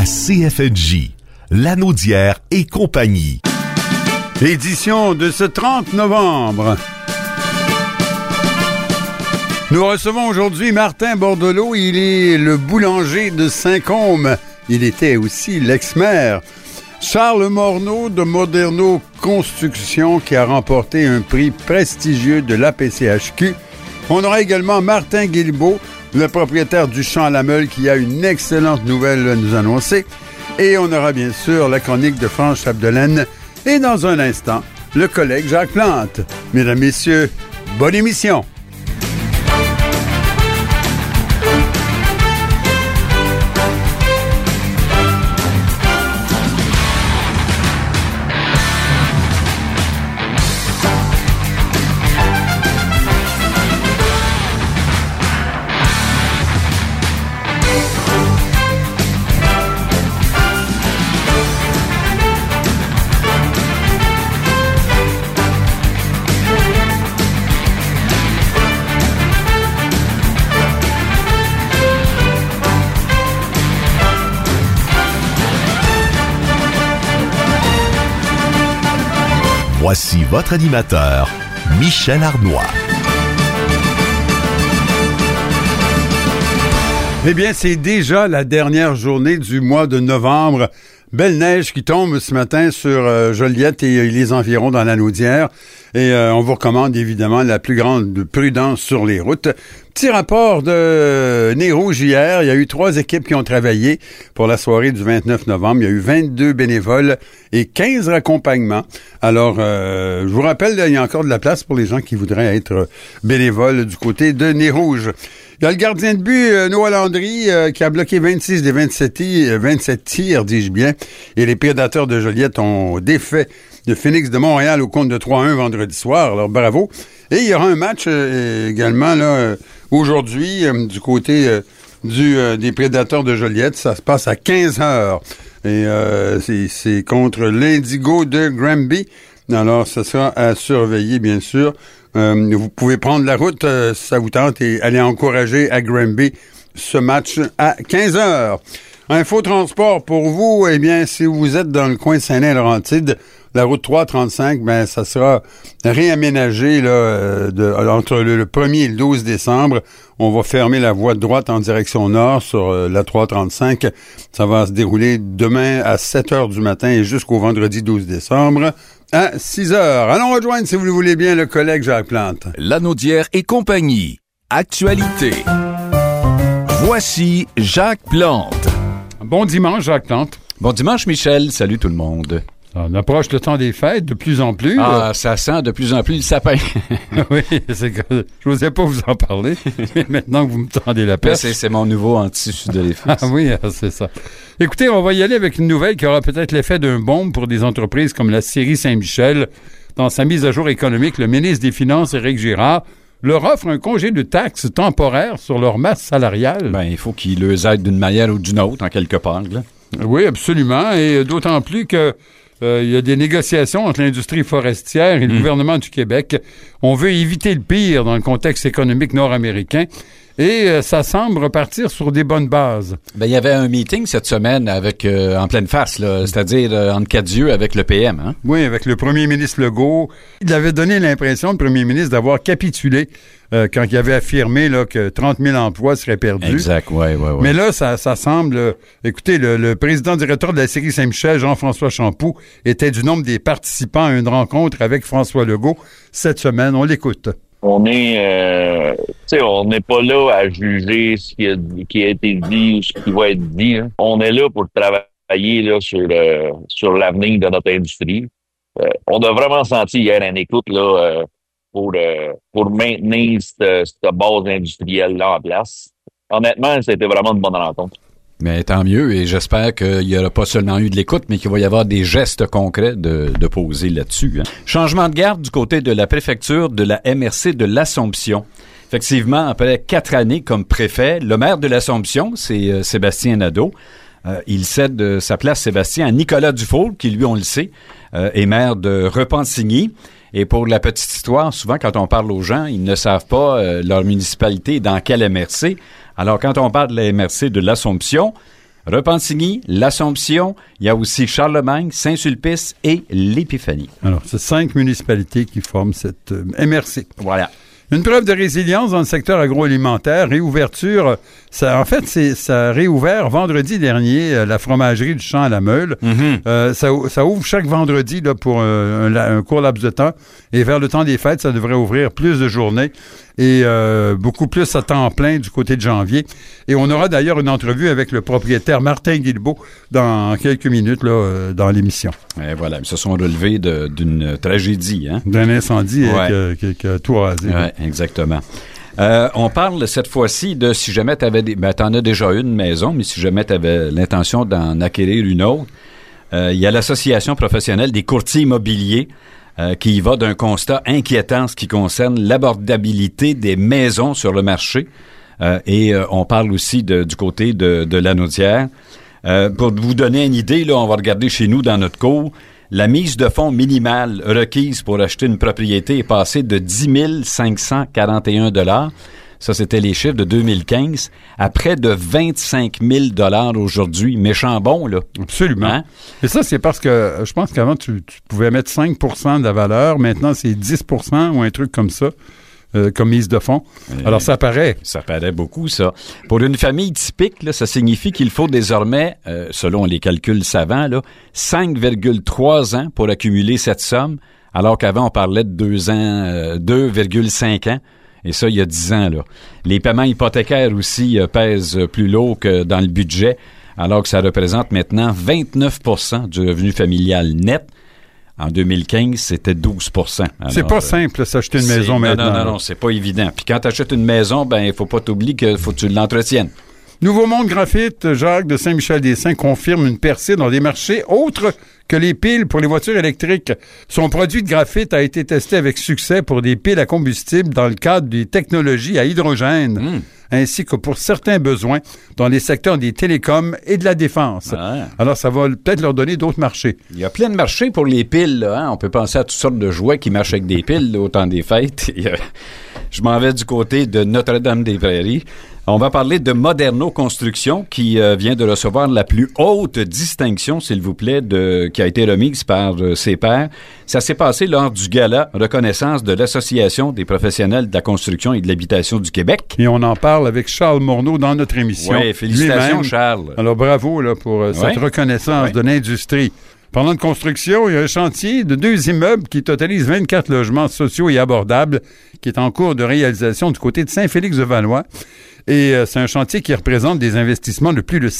CFNJ, Lanaudière et compagnie. Édition de ce 30 novembre. Nous recevons aujourd'hui Martin Bordelot. Il est le boulanger de Saint-Côme. Il était aussi l'ex-maire. Charles Morneau de Moderno Construction qui a remporté un prix prestigieux de l'APCHQ. On aura également Martin Guilbeault, le propriétaire du Champ à la Meule, qui a une excellente nouvelle à nous annoncer. Et on aura bien sûr la chronique de France Chapdelaine. Et dans un instant, le collègue Jacques Plante. Mesdames, Messieurs, bonne émission. Voici votre animateur, Michel Arnois. Eh bien, c'est déjà la dernière journée du mois de novembre. Belle neige qui tombe ce matin sur Joliette et les environs dans la Lanaudière. Et on vous recommande évidemment la plus grande prudence sur les routes. Petit rapport de Nez Rouge hier. Il y a eu 3 équipes qui ont travaillé pour la soirée du 29 novembre. Il y a eu 22 bénévoles et 15 accompagnements. Alors, je vous rappelle, il y a encore de la place pour les gens qui voudraient être bénévoles du côté de Nez Rouge. Il y a le gardien de but, Noah Landry, qui a bloqué 26 des 27 tirs, dis-je bien. Et les Prédateurs de Joliette ont défait le Phoenix de Montréal au compte de 3-1 vendredi soir. Alors, bravo. Et il y aura un match également là aujourd'hui du côté des Prédateurs de Joliette. Ça se passe à 15h. Et c'est contre l'Indigo de Granby. Alors, ça sera à surveiller, bien sûr. Vous pouvez prendre la route si ça vous tente et aller encourager à Granby ce match à 15h. Info transport pour vous, eh bien, si vous êtes dans le coin Saint-Laurentide, la route 335, ben ça sera réaménagé là, entre le 1er et le 12 décembre. On va fermer la voie de droite en direction nord sur la 335. Ça va se dérouler demain à 7h du matin et jusqu'au vendredi 12 décembre à 6h. Allons rejoindre, si vous le voulez bien, le collègue Jacques Plante. Lanaudière et compagnie. Actualité. Voici Jacques Plante. Bon dimanche, Jacques Plante. Bon dimanche, Michel. Salut tout le monde. On approche le temps des fêtes de plus en plus. Ah, ça sent de plus en plus le sapin. Oui, c'est que je n'osais pas vous en parler, mais maintenant que vous me tendez la perche. C'est mon nouveau anti-sudorifice. Ah oui, c'est ça. Écoutez, on va y aller avec une nouvelle qui aura peut-être l'effet d'un bombe pour des entreprises comme la scierie Saint-Michel. Dans sa mise à jour économique, le ministre des Finances, Éric Girard, leur offre un congé de taxes temporaire sur leur masse salariale. Ben, il faut qu'ils les aident d'une manière ou d'une autre, en quelque part, là. Oui, absolument, et d'autant plus que il y a des négociations entre l'industrie forestière et le gouvernement du Québec. On veut éviter le pire dans le contexte économique nord-américain. Et ça semble repartir sur des bonnes bases. Ben, il y avait un meeting cette semaine avec en pleine face, là, c'est-à-dire entre quatre yeux avec le PM. Hein? Oui, avec le premier ministre Legault. Il avait donné l'impression, le premier ministre, d'avoir capitulé quand il avait affirmé là, que 30 000 emplois seraient perdus. Exact, oui. Mais là, ça semble... écoutez, le président-directeur de la scierie Saint-Michel, Jean-François Champoux, était du nombre des participants à une rencontre avec François Legault cette semaine. On l'écoute. On est, on n'est pas là à juger ce qui a été dit ou ce qui va être dit. Hein. On est là pour travailler là sur l'avenir de notre industrie. On a vraiment senti hier une écoute là pour maintenir cette base industrielle-là en place. Honnêtement, c'était vraiment une bonne rencontre. Mais tant mieux, et j'espère qu'il n'y aura pas seulement eu de l'écoute, mais qu'il va y avoir des gestes concrets de poser là-dessus. Hein. Changement de garde du côté de la préfecture de la MRC de l'Assomption. Effectivement, après 4 années comme préfet, le maire de l'Assomption, c'est Sébastien Nadeau. Il cède sa place, Sébastien, à Nicolas Dufault, qui lui, on le sait, est maire de Repentigny. Et pour la petite histoire, souvent, quand on parle aux gens, ils ne savent pas leur municipalité dans quelle MRC. Alors, quand on parle de la MRC de l'Assomption, Repentigny, l'Assomption, il y a aussi Charlemagne, Saint-Sulpice et l'Épiphanie. Alors, c'est 5 municipalités qui forment cette MRC. Voilà. Une preuve de résilience dans le secteur agroalimentaire, réouverture, ça a réouvert vendredi dernier la fromagerie du Champ à la Meule. Ça ouvre chaque vendredi là, pour un court laps de temps. Et vers le temps des fêtes, ça devrait ouvrir plus de journées et beaucoup plus à temps plein du côté de janvier. Et on aura d'ailleurs une entrevue avec le propriétaire Martin Guilbeault dans quelques minutes là, dans l'émission. Et voilà, ils se sont relevés d'une tragédie. Hein? D'un incendie qui a tout rasé. Oui, exactement. On parle cette fois-ci de si jamais tu avais t'en as déjà une maison, mais si jamais tu avais l'intention d'en acquérir une autre, il y a l'Association professionnelle des courtiers immobiliers qui y va d'un constat inquiétant en ce qui concerne l'abordabilité des maisons sur le marché. Et on parle aussi du côté de Lanaudière. Pour vous donner une idée, là, on va regarder chez nous dans notre cour. La mise de fonds minimale requise pour acheter une propriété est passée de 10 541 $. Ça, c'était les chiffres de 2015. À près de 25 000 $ aujourd'hui. Méchant bon, là. Absolument. Hein? Et ça, c'est parce que je pense qu'avant, tu pouvais mettre 5 % de la valeur. Maintenant, c'est 10 % ou un truc comme ça. Comme mise de fonds. Alors, ça paraît. Ça paraît beaucoup, ça. Pour une famille typique, là, ça signifie qu'il faut désormais, selon les calculs savants, là, 5,3 ans pour accumuler cette somme, alors qu'avant, on parlait de 2,5 ans. Et ça, il y a 10 ans, là. Les paiements hypothécaires aussi pèsent plus lourd que dans le budget, alors que ça représente maintenant 29 % du revenu familial net. En 2015, c'était 12 %. Alors, c'est pas simple, s'acheter une maison maintenant. Non, c'est pas évident. Puis quand tu achètes une maison, ben il faut pas t'oublier qu'il faut que tu l'entretiennes. Nouveau Monde Graphite, Jacques de Saint-Michel-des-Saints confirme une percée dans des marchés autres que les piles pour les voitures électriques. Son produit de graphite a été testé avec succès pour des piles à combustible dans le cadre des technologies à hydrogène, ainsi que pour certains besoins dans les secteurs des télécoms et de la défense. Ah. Alors, ça va peut-être leur donner d'autres marchés. Il y a plein de marchés pour les piles. Là, hein? On peut penser à toutes sortes de jouets qui marchent avec des piles là, au temps des fêtes. Je m'en vais du côté de Notre-Dame-des-Prairies. On va parler de Moderno Construction qui vient de recevoir la plus haute distinction, s'il vous plaît, qui a été remise par ses pairs. Ça s'est passé lors du gala reconnaissance de l'Association des professionnels de la construction et de l'habitation du Québec. Et on en parle avec Charles Morneau dans notre émission. Oui, félicitations lui-même. Charles. Alors bravo là, pour cette reconnaissance de l'industrie. Parlant de construction, il y a un chantier de 2 immeubles qui totalisent 24 logements sociaux et abordables qui est en cours de réalisation du côté de Saint-Félix-de-Valois. Et c'est un chantier qui représente des investissements de plus de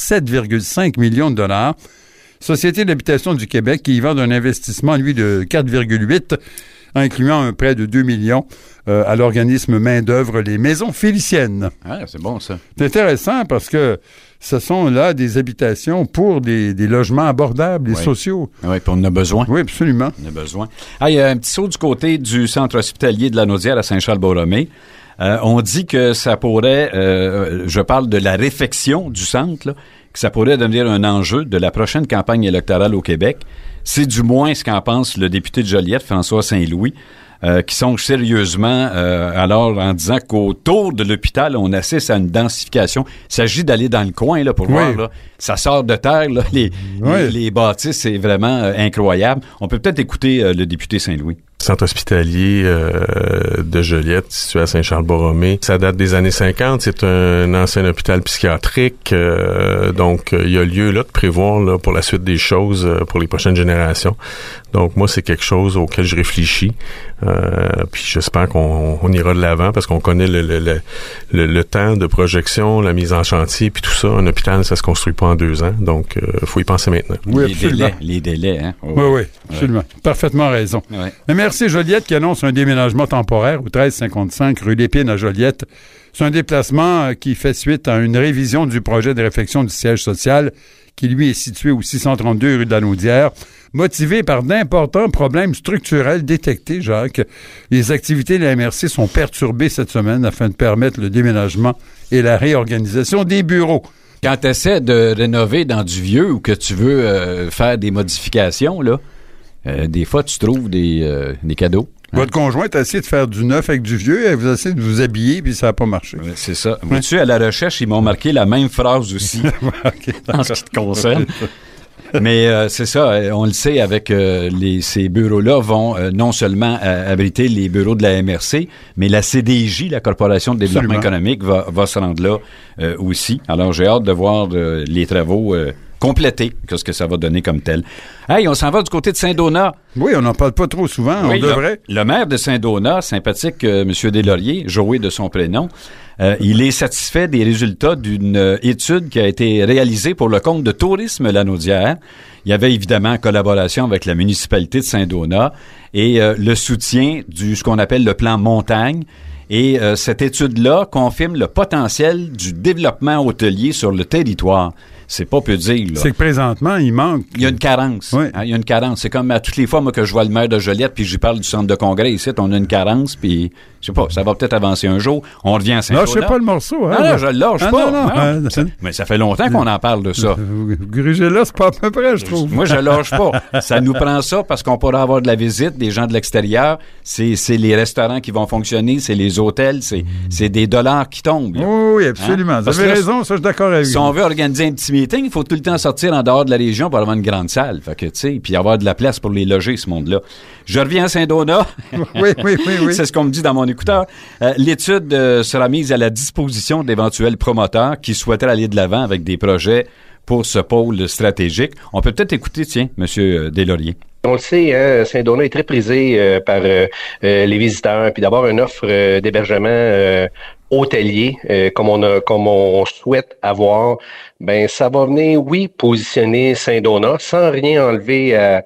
7,5 millions de $. Société d'habitation du Québec qui y va d'un investissement, lui, de 4,8, incluant un prêt de 2 millions à l'organisme main-d'œuvre Les Maisons Féliciennes. Ah, c'est bon, ça. C'est intéressant parce que ce sont là des habitations pour des logements abordables et sociaux. Oui, puis on en a besoin. Oui, absolument. On a besoin. Ah, il y a un petit saut du côté du centre hospitalier de Lanaudière à Saint-Charles-Borromée. On dit que ça pourrait, je parle de la réfection du centre, là, que ça pourrait devenir un enjeu de la prochaine campagne électorale au Québec. C'est du moins ce qu'en pense le député de Joliette, François Saint-Louis, qui songe sérieusement alors en disant qu'autour de l'hôpital, on assiste à une densification. Il s'agit d'aller dans le coin là, pour voir. Là, ça sort de terre, là, les bâtisses, c'est vraiment incroyable. On peut peut-être écouter le député Saint-Louis. Centre hospitalier de Joliette, situé à Saint-Charles-Borromée. Ça date des années 50. C'est un ancien hôpital psychiatrique. Donc, il y a lieu là de prévoir là, pour la suite des choses pour les prochaines générations. Donc, moi, c'est quelque chose auquel je réfléchis. Puis, j'espère qu'on ira de l'avant parce qu'on connaît le temps de projection, la mise en chantier, puis tout ça. Un hôpital, ça se construit pas en 2 ans. Donc, faut y penser maintenant. Oui, les délais, hein? Oui, absolument. Parfaitement raison. Ouais. MRC Joliette qui annonce un déménagement temporaire au 1355 rue Lépine à Joliette. C'est un déplacement qui fait suite à une révision du projet de réfection du siège social qui, lui, est situé au 632 rue de la Naudière, motivé par d'importants problèmes structurels détectés, Jacques. Les activités de la MRC sont perturbées cette semaine afin de permettre le déménagement et la réorganisation des bureaux. Quand tu essaies de rénover dans du vieux ou que tu veux faire des modifications, là, Des fois, tu trouves des cadeaux. Votre conjointe a essayé de faire du neuf avec du vieux, elle vous a essayé de vous habiller, puis ça n'a pas marché. Ouais, c'est ça. Vois-tu, à la recherche, ils m'ont marqué la même phrase aussi, en ce qui te concerne. Mais c'est ça, on le sait, avec ces bureaux-là vont non seulement abriter les bureaux de la MRC, mais la CDJ, la Corporation de développement économique, va se rendre là aussi. Alors, j'ai hâte de voir les travaux complétés, qu'est-ce que ça va donner comme tel. Hey, on s'en va du côté de Saint-Donat. Oui, on n'en parle pas trop souvent, oui, on devrait. Le maire de Saint-Donat, sympathique M. Deslauriers, Joey de son prénom, il est satisfait des résultats d'une étude qui a été réalisée pour le compte de Tourisme Lanaudière. Il y avait évidemment en collaboration avec la municipalité de Saint-Donat et le soutien du ce qu'on appelle le plan montagne. Et cette étude-là confirme le potentiel du développement hôtelier sur le territoire. C'est pas peu dire, là. C'est que présentement, il manque. Il y a une carence. Oui. Hein, il y a une carence. C'est comme à toutes les fois, moi, que je vois le maire de Joliette, puis j'y parle du centre de congrès ici, on a une carence, puis je sais pas, ça va peut-être avancer un jour. On revient à Saint-Donat. Lâchez pas le morceau, hein? Non, je le lâche pas. Non. Mais ça fait longtemps qu'on en parle de ça. Grugez-là, c'est pas à peu près, je trouve. Moi, je lâche pas. Ça nous prend ça parce qu'on pourra avoir de la visite, des gens de l'extérieur. C'est les restaurants qui vont fonctionner, c'est les hôtels, c'est des dollars qui tombent. Là. Oui, absolument. Hein? Vous avez raison, ça, je suis d'accord avec vous. Si on veut organiser un petit meeting, il faut tout le temps sortir en dehors de la région pour avoir une grande salle. Fait que, tu sais, puis avoir de la place pour les loger, ce monde-là. Je reviens à Saint-Donat. Oui. C'est ce qu'on me dit dans mon écouteur. L'étude sera mise à la disposition d'éventuels promoteurs qui souhaiteraient aller de l'avant avec des projets pour ce pôle stratégique. On peut peut-être écouter, tiens, M. Deslauriers. On le sait, hein, Saint-Donat est très prisé par les visiteurs, puis d'avoir une offre d'hébergement hôtelier comme on souhaite avoir, ben ça va venir, oui, positionner Saint-Donat sans rien enlever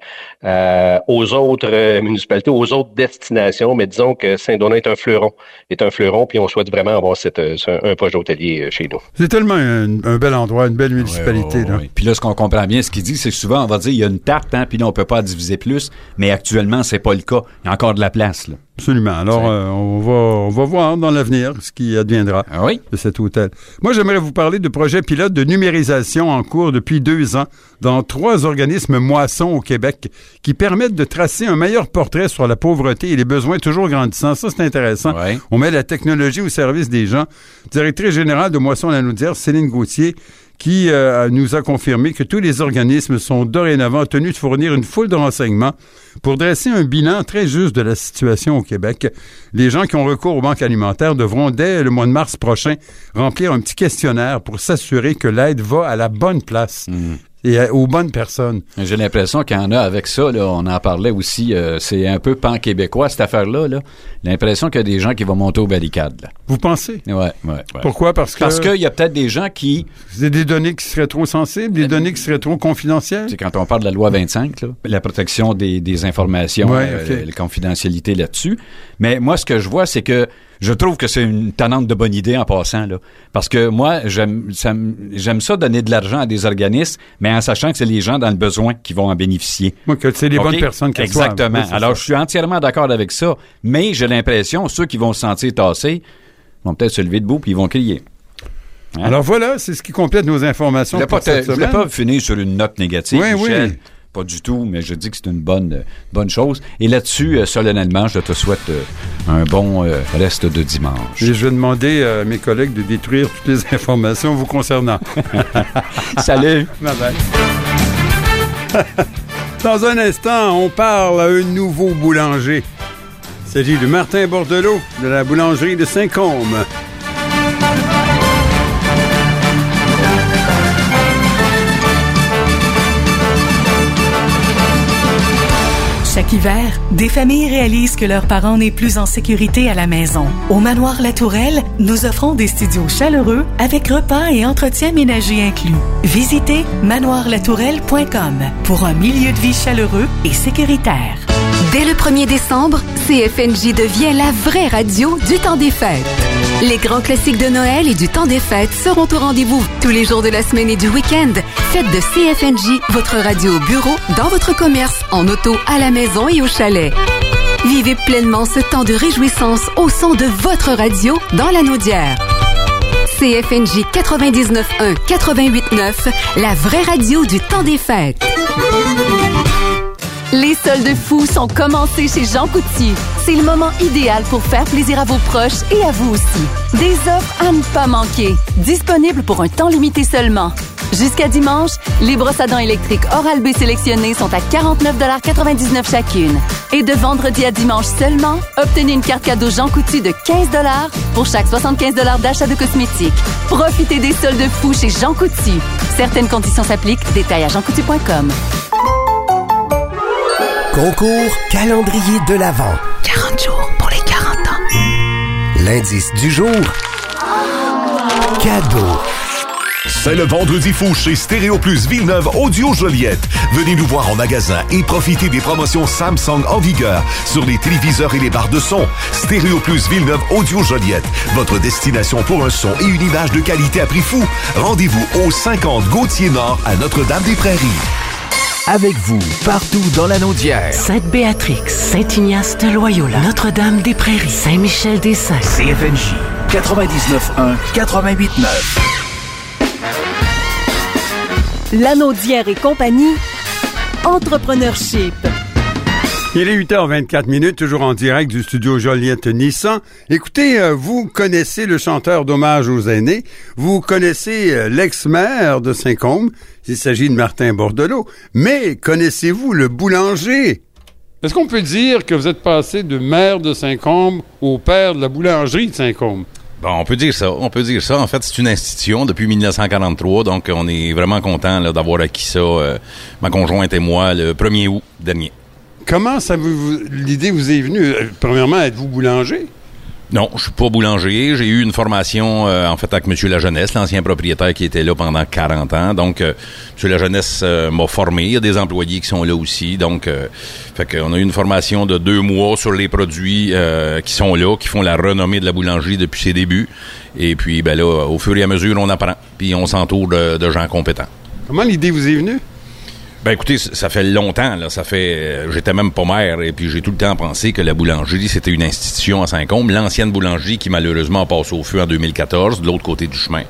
aux autres municipalités, aux autres destinations, mais disons que Saint-Donat est un fleuron, puis on souhaite vraiment avoir un projet hôtelier chez nous. C'est tellement un bel endroit, une belle municipalité. Oui. Là. Puis là, ce qu'on comprend bien, ce qu'il dit, c'est que souvent, on va dire, il y a une tarte, hein, puis là, on peut pas diviser plus, mais actuellement, c'est pas le cas. Il y a encore de la place, là. Absolument. Alors, on va voir dans l'avenir ce qui adviendra de cet hôtel. Moi, j'aimerais vous parler de projets pilotes de numérisation en cours depuis 2 ans dans 3 organismes moissons au Québec qui permettent de tracer un meilleur portrait sur la pauvreté et les besoins toujours grandissants. Ça, c'est intéressant. Ouais. On met la technologie au service des gens. Directrice générale de Moisson Lanaudière, Céline Gauthier, qui nous a confirmé que tous les organismes sont dorénavant tenus de fournir une foule de renseignements pour dresser un bilan très juste de la situation au Québec. Les gens qui ont recours aux banques alimentaires devront, dès le mois de mars prochain, remplir un petit questionnaire pour s'assurer que l'aide va à la bonne place. Et aux bonnes personnes. J'ai l'impression qu'il y en a avec ça, là, on en parlait aussi, c'est un peu pan-québécois, cette affaire-là. Là. L'impression qu'il y a des gens qui vont monter aux barricades. Là. Vous pensez? Ouais. Pourquoi? Parce qu'il y a peut-être des gens qui... C'est des données qui seraient trop sensibles, des données qui seraient trop confidentielles? C'est quand on parle de la loi 25, là, la protection des informations, la confidentialité là-dessus. Mais moi, ce que je vois, c'est que je trouve que c'est une tannante de bonne idée en passant, là. Parce que moi, j'aime ça donner de l'argent à des organismes, mais en sachant que c'est les gens dans le besoin qui vont en bénéficier. Moi, que c'est les bonnes personnes qui reçoivent. Exactement. Oui, alors, je suis entièrement d'accord avec ça, mais j'ai l'impression, ceux qui vont se sentir tassés vont peut-être se lever debout puis ils vont crier. Hein? Alors voilà, c'est ce qui complète nos informations pour cette semaine. Je ne voulais pas finir sur une note négative, Michel. Oui. Pas du tout, mais je dis que c'est une bonne chose. Et là-dessus, solennellement, je te souhaite un bon reste de dimanche. Et je vais demander à mes collègues de détruire toutes les informations vous concernant. Salut! Bye-bye. Dans un instant, on parle à un nouveau boulanger. Il s'agit de Martin Bordelot de la boulangerie de Saint-Côme. Chaque hiver, des familles réalisent que leurs parents n'est plus en sécurité à la maison. Au Manoir La Tourelle, nous offrons des studios chaleureux avec repas et entretien ménager inclus. Visitez manoirlatourelle.com pour un milieu de vie chaleureux et sécuritaire. Dès le 1er décembre, CFNJ devient la vraie radio du temps des fêtes. Les grands classiques de Noël et du temps des fêtes seront au rendez-vous tous les jours de la semaine et du week-end. Faites de CFNJ votre radio au bureau, dans votre commerce, en auto, à la maison et au chalet. Vivez pleinement ce temps de réjouissance au son de votre radio dans la Naudière. CFNJ 99.1, 88.9, la vraie radio du temps des fêtes. Les soldes fous sont commencés chez Jean Coutu. C'est le moment idéal pour faire plaisir à vos proches et à vous aussi. Des offres à ne pas manquer. Disponibles pour un temps limité seulement. Jusqu'à dimanche, les brosses à dents électriques Oral-B sélectionnées sont à 49,99 chacune. Et de vendredi à dimanche seulement, obtenez une carte cadeau Jean Coutu de 15 pour chaque 75 d'achat de cosmétiques. Profitez des soldes fous chez Jean Coutu. Certaines conditions s'appliquent. Détails à jeancoutu.com. Concours calendrier de l'Avent. 40 jours pour les 40 ans. L'indice du jour. Cadeau. C'est le vendredi fou chez Stéréo Plus Villeneuve Audio Joliette. Venez nous voir en magasin et profitez des promotions Samsung en vigueur sur les téléviseurs et les barres de son. Stéréo Plus Villeneuve Audio Joliette, votre destination pour un son et une image de qualité à prix fou. Rendez-vous au 50 Gauthier-Nord à Notre-Dame-des-Prairies. Avec vous, partout dans la Naudière. Sainte-Béatrix, Saint-Ignace de Loyola, Notre-Dame-des-Prairies, Saint-Michel-des-Saints. CFNJ 99.1, 88.9. La Naudière et compagnie, Entrepreneurship. Il est 8h24, toujours en direct du studio Joliette Nissan. Écoutez, vous connaissez le chanteur d'hommage aux aînés, vous connaissez l'ex-maire de Saint-Côme, il s'agit de Martin Bordelot, mais connaissez-vous le boulanger? Est-ce qu'on peut dire que vous êtes passé de maire de Saint-Côme au père de la boulangerie de Saint-Côme? Bon, on peut dire ça. En fait, c'est une institution depuis 1943, donc on est vraiment content là, d'avoir acquis ça, ma conjointe et moi, le 1er août dernier. Comment l'idée vous est venue? Premièrement, êtes-vous boulanger? Non, je suis pas boulanger. J'ai eu une formation, en fait, avec M. Lajeunesse, l'ancien propriétaire qui était là pendant 40 ans. Donc, M. Lajeunesse m'a formé. Il y a des employés qui sont là aussi. Donc, fait qu'on a eu une formation de 2 mois sur les produits qui sont là, qui font la renommée de la boulangerie depuis ses débuts. Et puis, ben là, au fur et à mesure, on apprend. Puis, on s'entoure de gens compétents. Comment l'idée vous est venue? Ben écoutez, ça fait longtemps, là. J'étais même pas maire, et puis j'ai tout le temps pensé que la boulangerie, c'était une institution à Saint-Côme. L'ancienne boulangerie qui, malheureusement, passe au feu en 2014, de l'autre côté du chemin.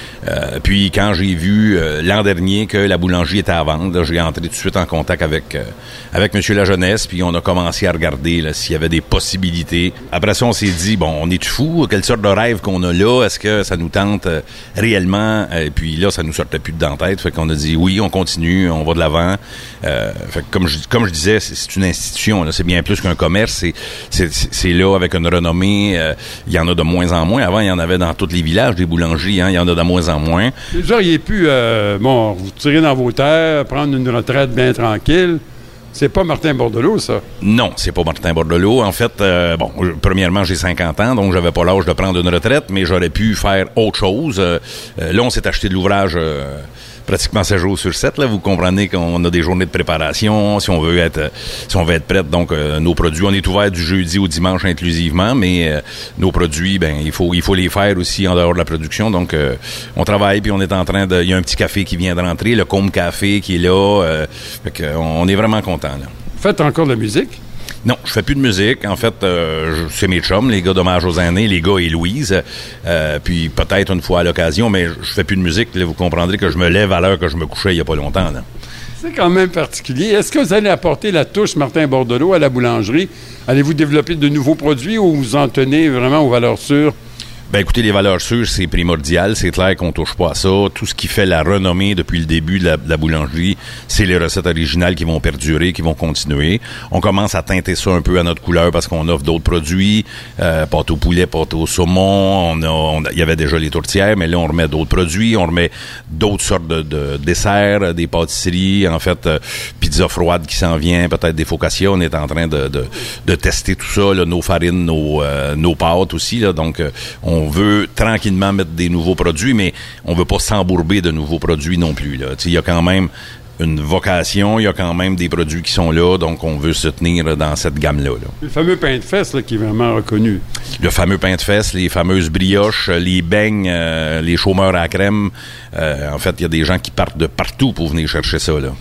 Puis quand j'ai vu l'an dernier que la boulangerie était à vendre, là, j'ai entré tout de suite en contact avec M. Lajeunesse, puis on a commencé à regarder là, s'il y avait des possibilités. Après ça, on s'est dit, bon, on est fou, quelle sorte de rêve qu'on a là, est-ce que ça nous tente réellement? Et puis là, ça nous sortait plus dedans tête, fait qu'on a dit oui, on continue, on va de l'avant. Fait que comme je disais, c'est une institution, là, c'est bien plus qu'un commerce, c'est là avec une renommée, il y en a de moins en moins. Avant, il y en avait dans tous les villages des boulangeries, hein, il y en a de moins en moins. Vous auriez pu, vous tirer dans vos terres, prendre une retraite bien tranquille. C'est pas Martin Bordelot, ça? Non, c'est pas Martin Bordelot. En fait, premièrement, j'ai 50 ans, donc j'avais pas l'âge de prendre une retraite, mais j'aurais pu faire autre chose. Là, on s'est acheté de l'ouvrage pratiquement 7 jours sur 7. Là, vous comprenez qu'on a des journées de préparation, si on veut être prête. Donc, nos produits, on est ouvert du jeudi au dimanche inclusivement, mais nos produits, ben, il faut les faire aussi en dehors de la production. Donc, on travaille, puis on est en train il y a un petit café qui vient de rentrer, le Côme Café qui est là. Fait qu'on est vraiment content, là. Vous faites encore de la musique? Non, je fais plus de musique. En fait, c'est mes chums, les gars d'Hommage aux aînés, les gars et Louise. Puis peut-être une fois à l'occasion, mais je fais plus de musique. Là, vous comprendrez que je me lève à l'heure que je me couchais il y a pas longtemps. Là. C'est quand même particulier. Est-ce que vous allez apporter la touche Martin Bordelot à la boulangerie? Allez-vous développer de nouveaux produits ou vous en tenez vraiment aux valeurs sûres? Ben écoutez, les valeurs sûres, c'est primordial. C'est clair qu'on touche pas à ça. Tout ce qui fait la renommée depuis le début de la boulangerie, c'est les recettes originales qui vont perdurer, qui vont continuer. On commence à teinter ça un peu à notre couleur parce qu'on offre d'autres produits. Pâte au poulet, pâte au saumon. Il y avait déjà les tourtières, mais là, on remet d'autres produits. On remet d'autres sortes de desserts, des pâtisseries. En fait, pizza froide qui s'en vient, peut-être des focaccia. On est en train de tester tout ça, là, nos farines, nos pâtes aussi. Là, donc, on veut tranquillement mettre des nouveaux produits, mais on veut pas s'embourber de nouveaux produits non plus. Il y a quand même une vocation, il y a quand même des produits qui sont là, donc on veut se tenir dans cette gamme-là. Là. Le fameux pain de fesses là, qui est vraiment reconnu. Le fameux pain de fesses, les fameuses brioches, les beignes, les chômeurs à la crème. En fait, il y a des gens qui partent de partout pour venir chercher ça. Là.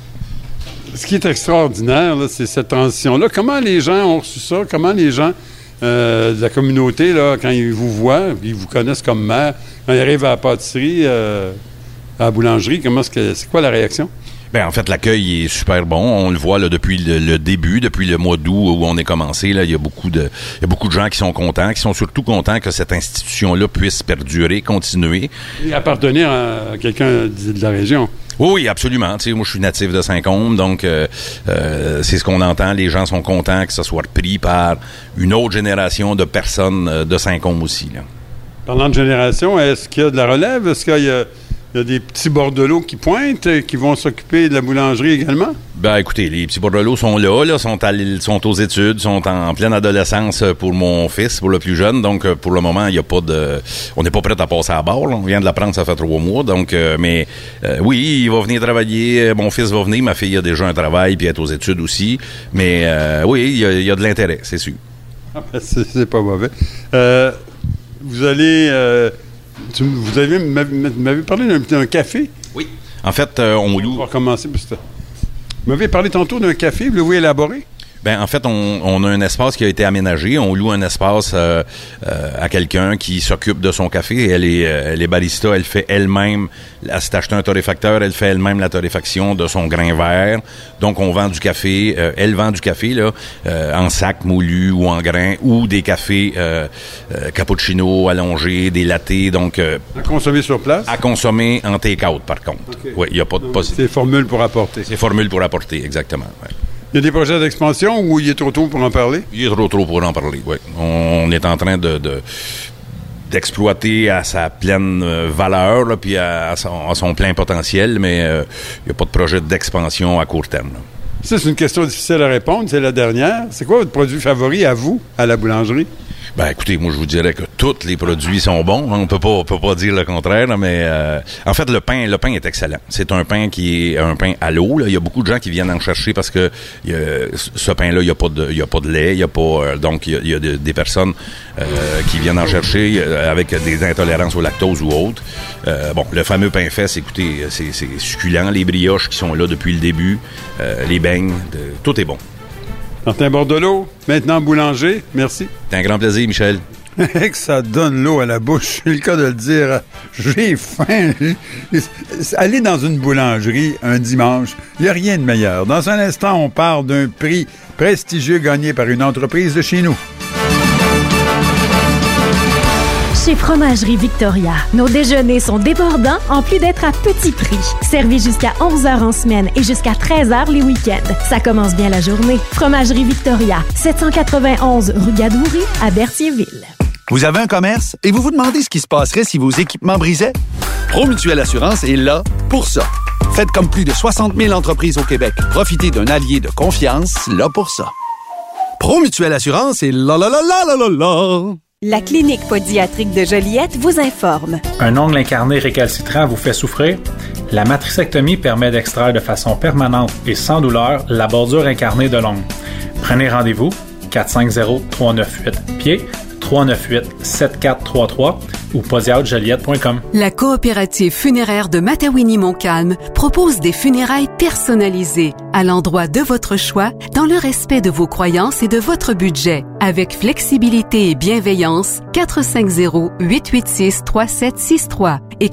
Ce qui est extraordinaire, là, c'est cette transition-là. Comment les gens ont reçu ça? Comment les gens de la communauté, là, quand ils vous voient, ils vous connaissent comme maire, quand ils arrivent à la pâtisserie, à la boulangerie, c'est quoi la réaction? Ben en fait, l'accueil est super bon. On le voit là depuis le début, depuis le mois d'août où on est commencé. Là, il y a beaucoup de gens qui sont contents, qui sont surtout contents que cette institution-là puisse perdurer, continuer. Et appartenir à quelqu'un de la région. Oui, absolument. Tu sais, moi, je suis natif de Saint-Côme, donc c'est ce qu'on entend. Les gens sont contents que ça soit repris par une autre génération de personnes de Saint-Côme aussi. Là. Parlant de génération, est-ce qu'il y a de la relève? Est-ce qu'il y a des petits bordelots qui pointent, qui vont s'occuper de la boulangerie également? Ben, écoutez, les petits bordelots sont là, sont aux études, sont en pleine adolescence pour mon fils, pour le plus jeune. Donc, pour le moment, il y a pas de, on n'est pas prêt à passer à bord. Là. On vient de l'apprendre, ça fait 3 mois. Donc, oui, il va venir travailler. Mon fils va venir. Ma fille a déjà un travail puis elle est aux études aussi. Mais, oui, il y a de l'intérêt, c'est sûr. Ah, ben, c'est pas mauvais. Vous allez... Vous m'avez parlé d'un café? Oui. En fait, on loue... On va recommencer. Vous m'avez parlé tantôt d'un café. Vous l'avez élaboré? Ben en fait, on a un espace qui a été aménagé. On loue un espace à quelqu'un qui s'occupe de son café. Elle est barista. Elle fait elle-même. Elle s'est acheté un torréfacteur. Elle fait elle-même la torréfaction de son grain vert. Donc, on vend du café. Elle vend du café là en sac moulu ou en grain ou des cafés cappuccino allongés, des lattés. Donc à consommer sur place. À consommer en take-out, par contre. Okay. Oui, il y a pas de possibilité. C'est formule pour apporter. C'est formule pour apporter, exactement. Ouais. Il y a des projets d'expansion ou il est trop tôt pour en parler? Il est trop tôt pour en parler, oui. On est en train d'exploiter à sa pleine valeur, là, puis à son plein potentiel, mais il n'y a pas de projet d'expansion à court terme. Là. Ça, c'est une question difficile à répondre, c'est la dernière. C'est quoi votre produit favori à vous, à la boulangerie? Ben écoutez, moi je vous dirais que tous les produits sont bons. On peut pas dire le contraire, mais en fait le pain est excellent. C'est un pain qui est un pain à l'eau. Là. Il y a beaucoup de gens qui viennent en chercher parce que ce pain-là, il y a pas de lait, il y a pas donc il y a des personnes qui viennent en chercher avec des intolérances au lactose ou autres. Bon, le fameux pain fesse, écoutez, c'est succulent. Les brioches qui sont là depuis le début, les beignes, tout est bon. Martin Bordelot, maintenant boulanger, merci. C'est un grand plaisir, Michel. Que ça donne l'eau à la bouche, c'est le cas de le dire. J'ai faim. Aller dans une boulangerie un dimanche, il n'y a rien de meilleur. Dans un instant, on parle d'un prix prestigieux gagné par une entreprise de chez nous. Chez Fromagerie Victoria, nos déjeuners sont débordants en plus d'être à petit prix. Servis jusqu'à 11h en semaine et jusqu'à 13h les week-ends. Ça commence bien la journée. Fromagerie Victoria, 791 rue Gadoury à Berthierville. Vous avez un commerce et vous vous demandez ce qui se passerait si vos équipements brisaient? Promutuelle Assurance est là pour ça. Faites comme plus de 60 000 entreprises au Québec. Profitez d'un allié de confiance là pour ça. Promutuelle Assurance est là. La clinique pédiatrique de Joliette vous informe. Un ongle incarné récalcitrant vous fait souffrir? La matrixectomie permet d'extraire de façon permanente et sans douleur la bordure incarnée de l'ongle. Prenez rendez-vous 450-398-PIED, 398-7433 ou podiatrijoliette.com. La coopérative funéraire de Matawini-Montcalm propose des funérailles personnalisées à l'endroit de votre choix dans le respect de vos croyances et de votre budget. Avec flexibilité et bienveillance, 450-886-3763 et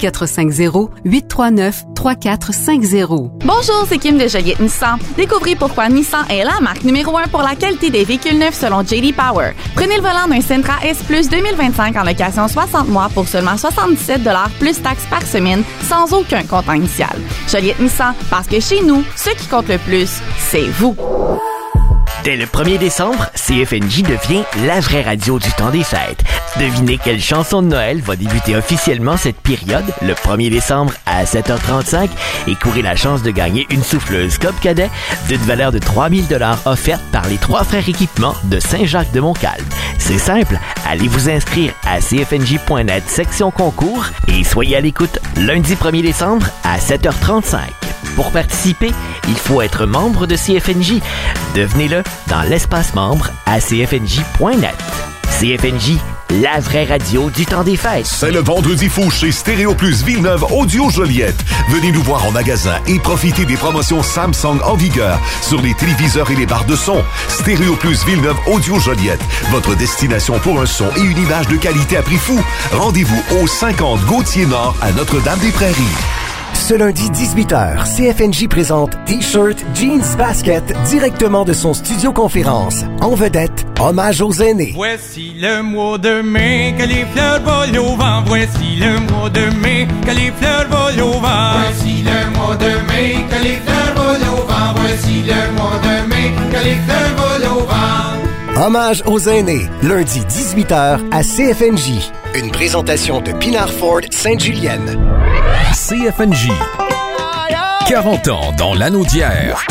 450-839-3450. Bonjour, c'est Kim de Joliette Nissan. Découvrez pourquoi Nissan est la marque numéro 1 pour la qualité des véhicules neufs selon J.D. Power. Prenez le volant d'un Sentra S Plus 2025 en location 60 mois pour seulement 77$ plus taxes par semaine sans aucun comptant initial. Joliette Nissan, parce que chez nous, ce qui compte le plus, c'est vous. Dès le 1er décembre, CFNJ devient la vraie radio du temps des fêtes. Devinez quelle chanson de Noël va débuter officiellement cette période le 1er décembre à 7h35 et courez la chance de gagner une souffleuse Coop Cadet d'une valeur de 3000$ offerte par les 3 frères équipements de Saint-Jacques-de-Montcalm. C'est simple, allez vous inscrire à cfnj.net section concours et soyez à l'écoute lundi 1er décembre à 7h35. Pour participer, il faut être membre de CFNJ. Devenez-le dans l'espace membre à cfnj.net. CFNJ, la vraie radio du temps des fêtes. C'est le vendredi fou chez Stéréo Plus Villeneuve Audio Joliette. Venez nous voir en magasin et profitez des promotions Samsung en vigueur sur les téléviseurs et les barres de son. Stéréo Plus Villeneuve Audio Joliette, votre destination pour un son et une image de qualité à prix fou. Rendez-vous au 50 Gauthier-Nord à Notre-Dame-des-Prairies. Ce lundi 18h, CFNJ présente T-shirt, jeans, basket directement de son studio conférence. En vedette, hommage aux aînés. Voici le mois de mai que les fleurs volent au vent. Voici le mois de mai que les fleurs volent au vent. Voici le mois de mai que les fleurs volent au vent. Voici le mois de mai que les fleurs volent au vent. Hommage aux aînés, lundi 18h à CFNJ. Une présentation de Pinard Ford Sainte-Julienne. CFNJ. 40 ans dans l'anneau d'hier.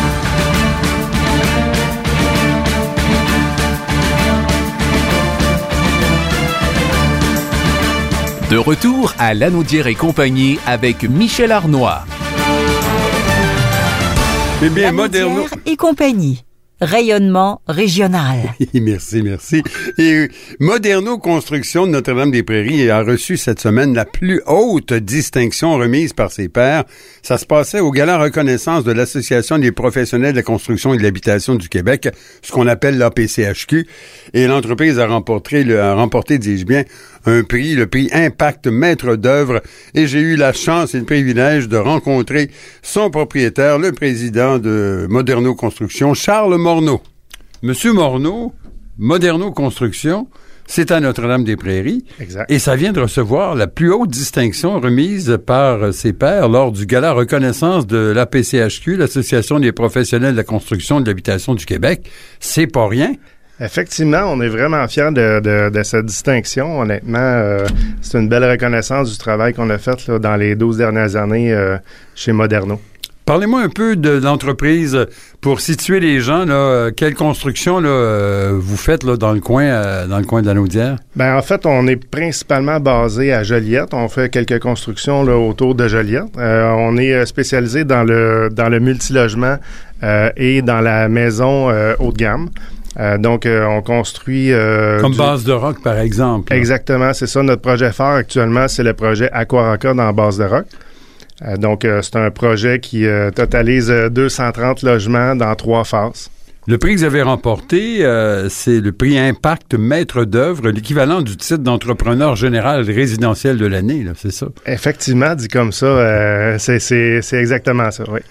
De retour à Lanaudière et compagnie avec Michel Arnois. Eh bien, Lanaudière et compagnie. Rayonnement régional. Merci. Et Moderno Construction de Notre-Dame-des-Prairies a reçu cette semaine la plus haute distinction remise par ses pairs. Ça se passait au gala reconnaissance de l'Association des professionnels de la construction et de l'habitation du Québec, ce qu'on appelle l'APCHQ. Et l'entreprise a remporté, dis-je bien, un prix, le prix Impact Maître d'œuvre. Et j'ai eu la chance et le privilège de rencontrer son propriétaire, le président de Moderno Construction, Charles Morneau. Monsieur Morneau, Moderno Construction, c'est à Notre-Dame-des-Prairies. Exact. Et ça vient de recevoir la plus haute distinction remise par ses pairs lors du gala reconnaissance de l'APCHQ, l'Association des professionnels de la construction et de l'habitation du Québec. C'est pas rien. Effectivement, on est vraiment fiers de cette distinction. Honnêtement, c'est une belle reconnaissance du travail qu'on a fait là, dans les 12 dernières années chez Moderno. Parlez-moi un peu de l'entreprise pour situer les gens. Là, quelle construction là, vous faites là, dans le coin de Lanaudière? Ben en fait, on est principalement basé à Joliette. On fait quelques constructions là, autour de Joliette. On est spécialisé dans le multilogement et dans la maison haut de gamme. Donc, on construit... Comme Base de Roc, par exemple. Là. Exactement, c'est ça. Notre projet phare actuellement, c'est le projet Aquaraca dans Base de Roc. Donc, c'est un projet qui totalise 230 logements dans 3 phases. Le prix que vous avez remporté, c'est le prix Impact Maître d'œuvre, l'équivalent du titre d'entrepreneur général résidentiel de l'année, là, c'est ça? Effectivement, dit comme ça, c'est exactement ça, oui.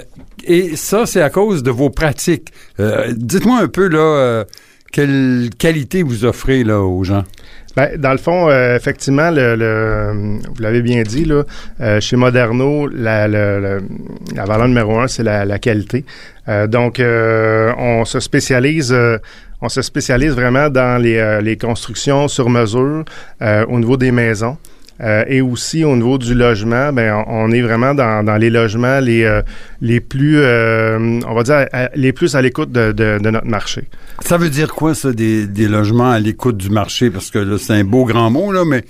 Et ça, c'est à cause de vos pratiques. Dites-moi un peu, là, quelle qualité vous offrez là, aux gens? Ben, dans le fond, effectivement, vous l'avez bien dit, là, chez Moderno, la valeur numéro 1, c'est la qualité. Donc, on se spécialise vraiment dans les constructions sur mesure au niveau des maisons. Et aussi au niveau du logement, ben on est vraiment dans les logements les plus on va dire les plus à l'écoute de notre marché. Ça veut dire quoi ça des logements à l'écoute du marché, parce que là, c'est un beau grand mot là, mais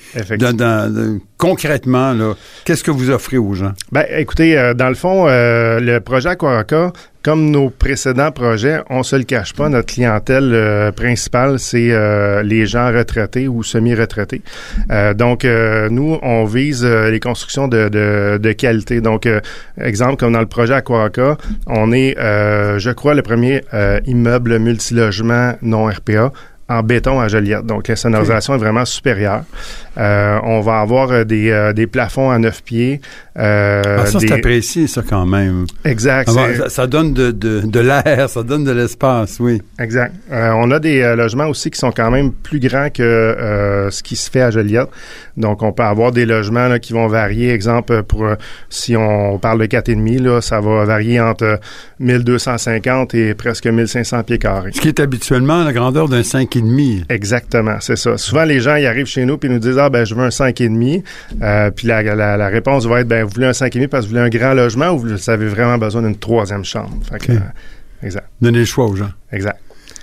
concrètement là, qu'est-ce que vous offrez aux gens? Ben écoutez, dans le fond, le projet Aquaraca, comme nos précédents projets, on se le cache pas, notre clientèle principale, c'est les gens retraités ou semi-retraités. Donc, nous, on vise les constructions de qualité. Donc, exemple, comme dans le projet Aquaraca, on est, je crois, le premier immeuble multilogement non RPA en béton à Joliette. Donc, la sonorisation est vraiment supérieure. On va avoir des plafonds à 9 pieds. Ça, c'est apprécié, ça, quand même. Exact. Ça donne de l'air, ça donne de l'espace, oui. Exact. On a des logements aussi qui sont quand même plus grands que ce qui se fait à Joliette. Donc, on peut avoir des logements là, qui vont varier. Exemple, si on parle de 4,5, là, ça va varier entre 1250 et presque 1500 pieds carrés. Ce qui est habituellement la grandeur d'un 5,5. Exactement, c'est ça. Souvent, les gens, ils arrivent chez nous puis nous disent « Ah, ben, je veux un 5,5 ». Puis la réponse va être « Ben, vous voulez un 5,5 parce que vous voulez un grand logement ou vous avez vraiment besoin d'une 3e chambre? » Fait que, exact. Donnez le choix aux gens. Exact.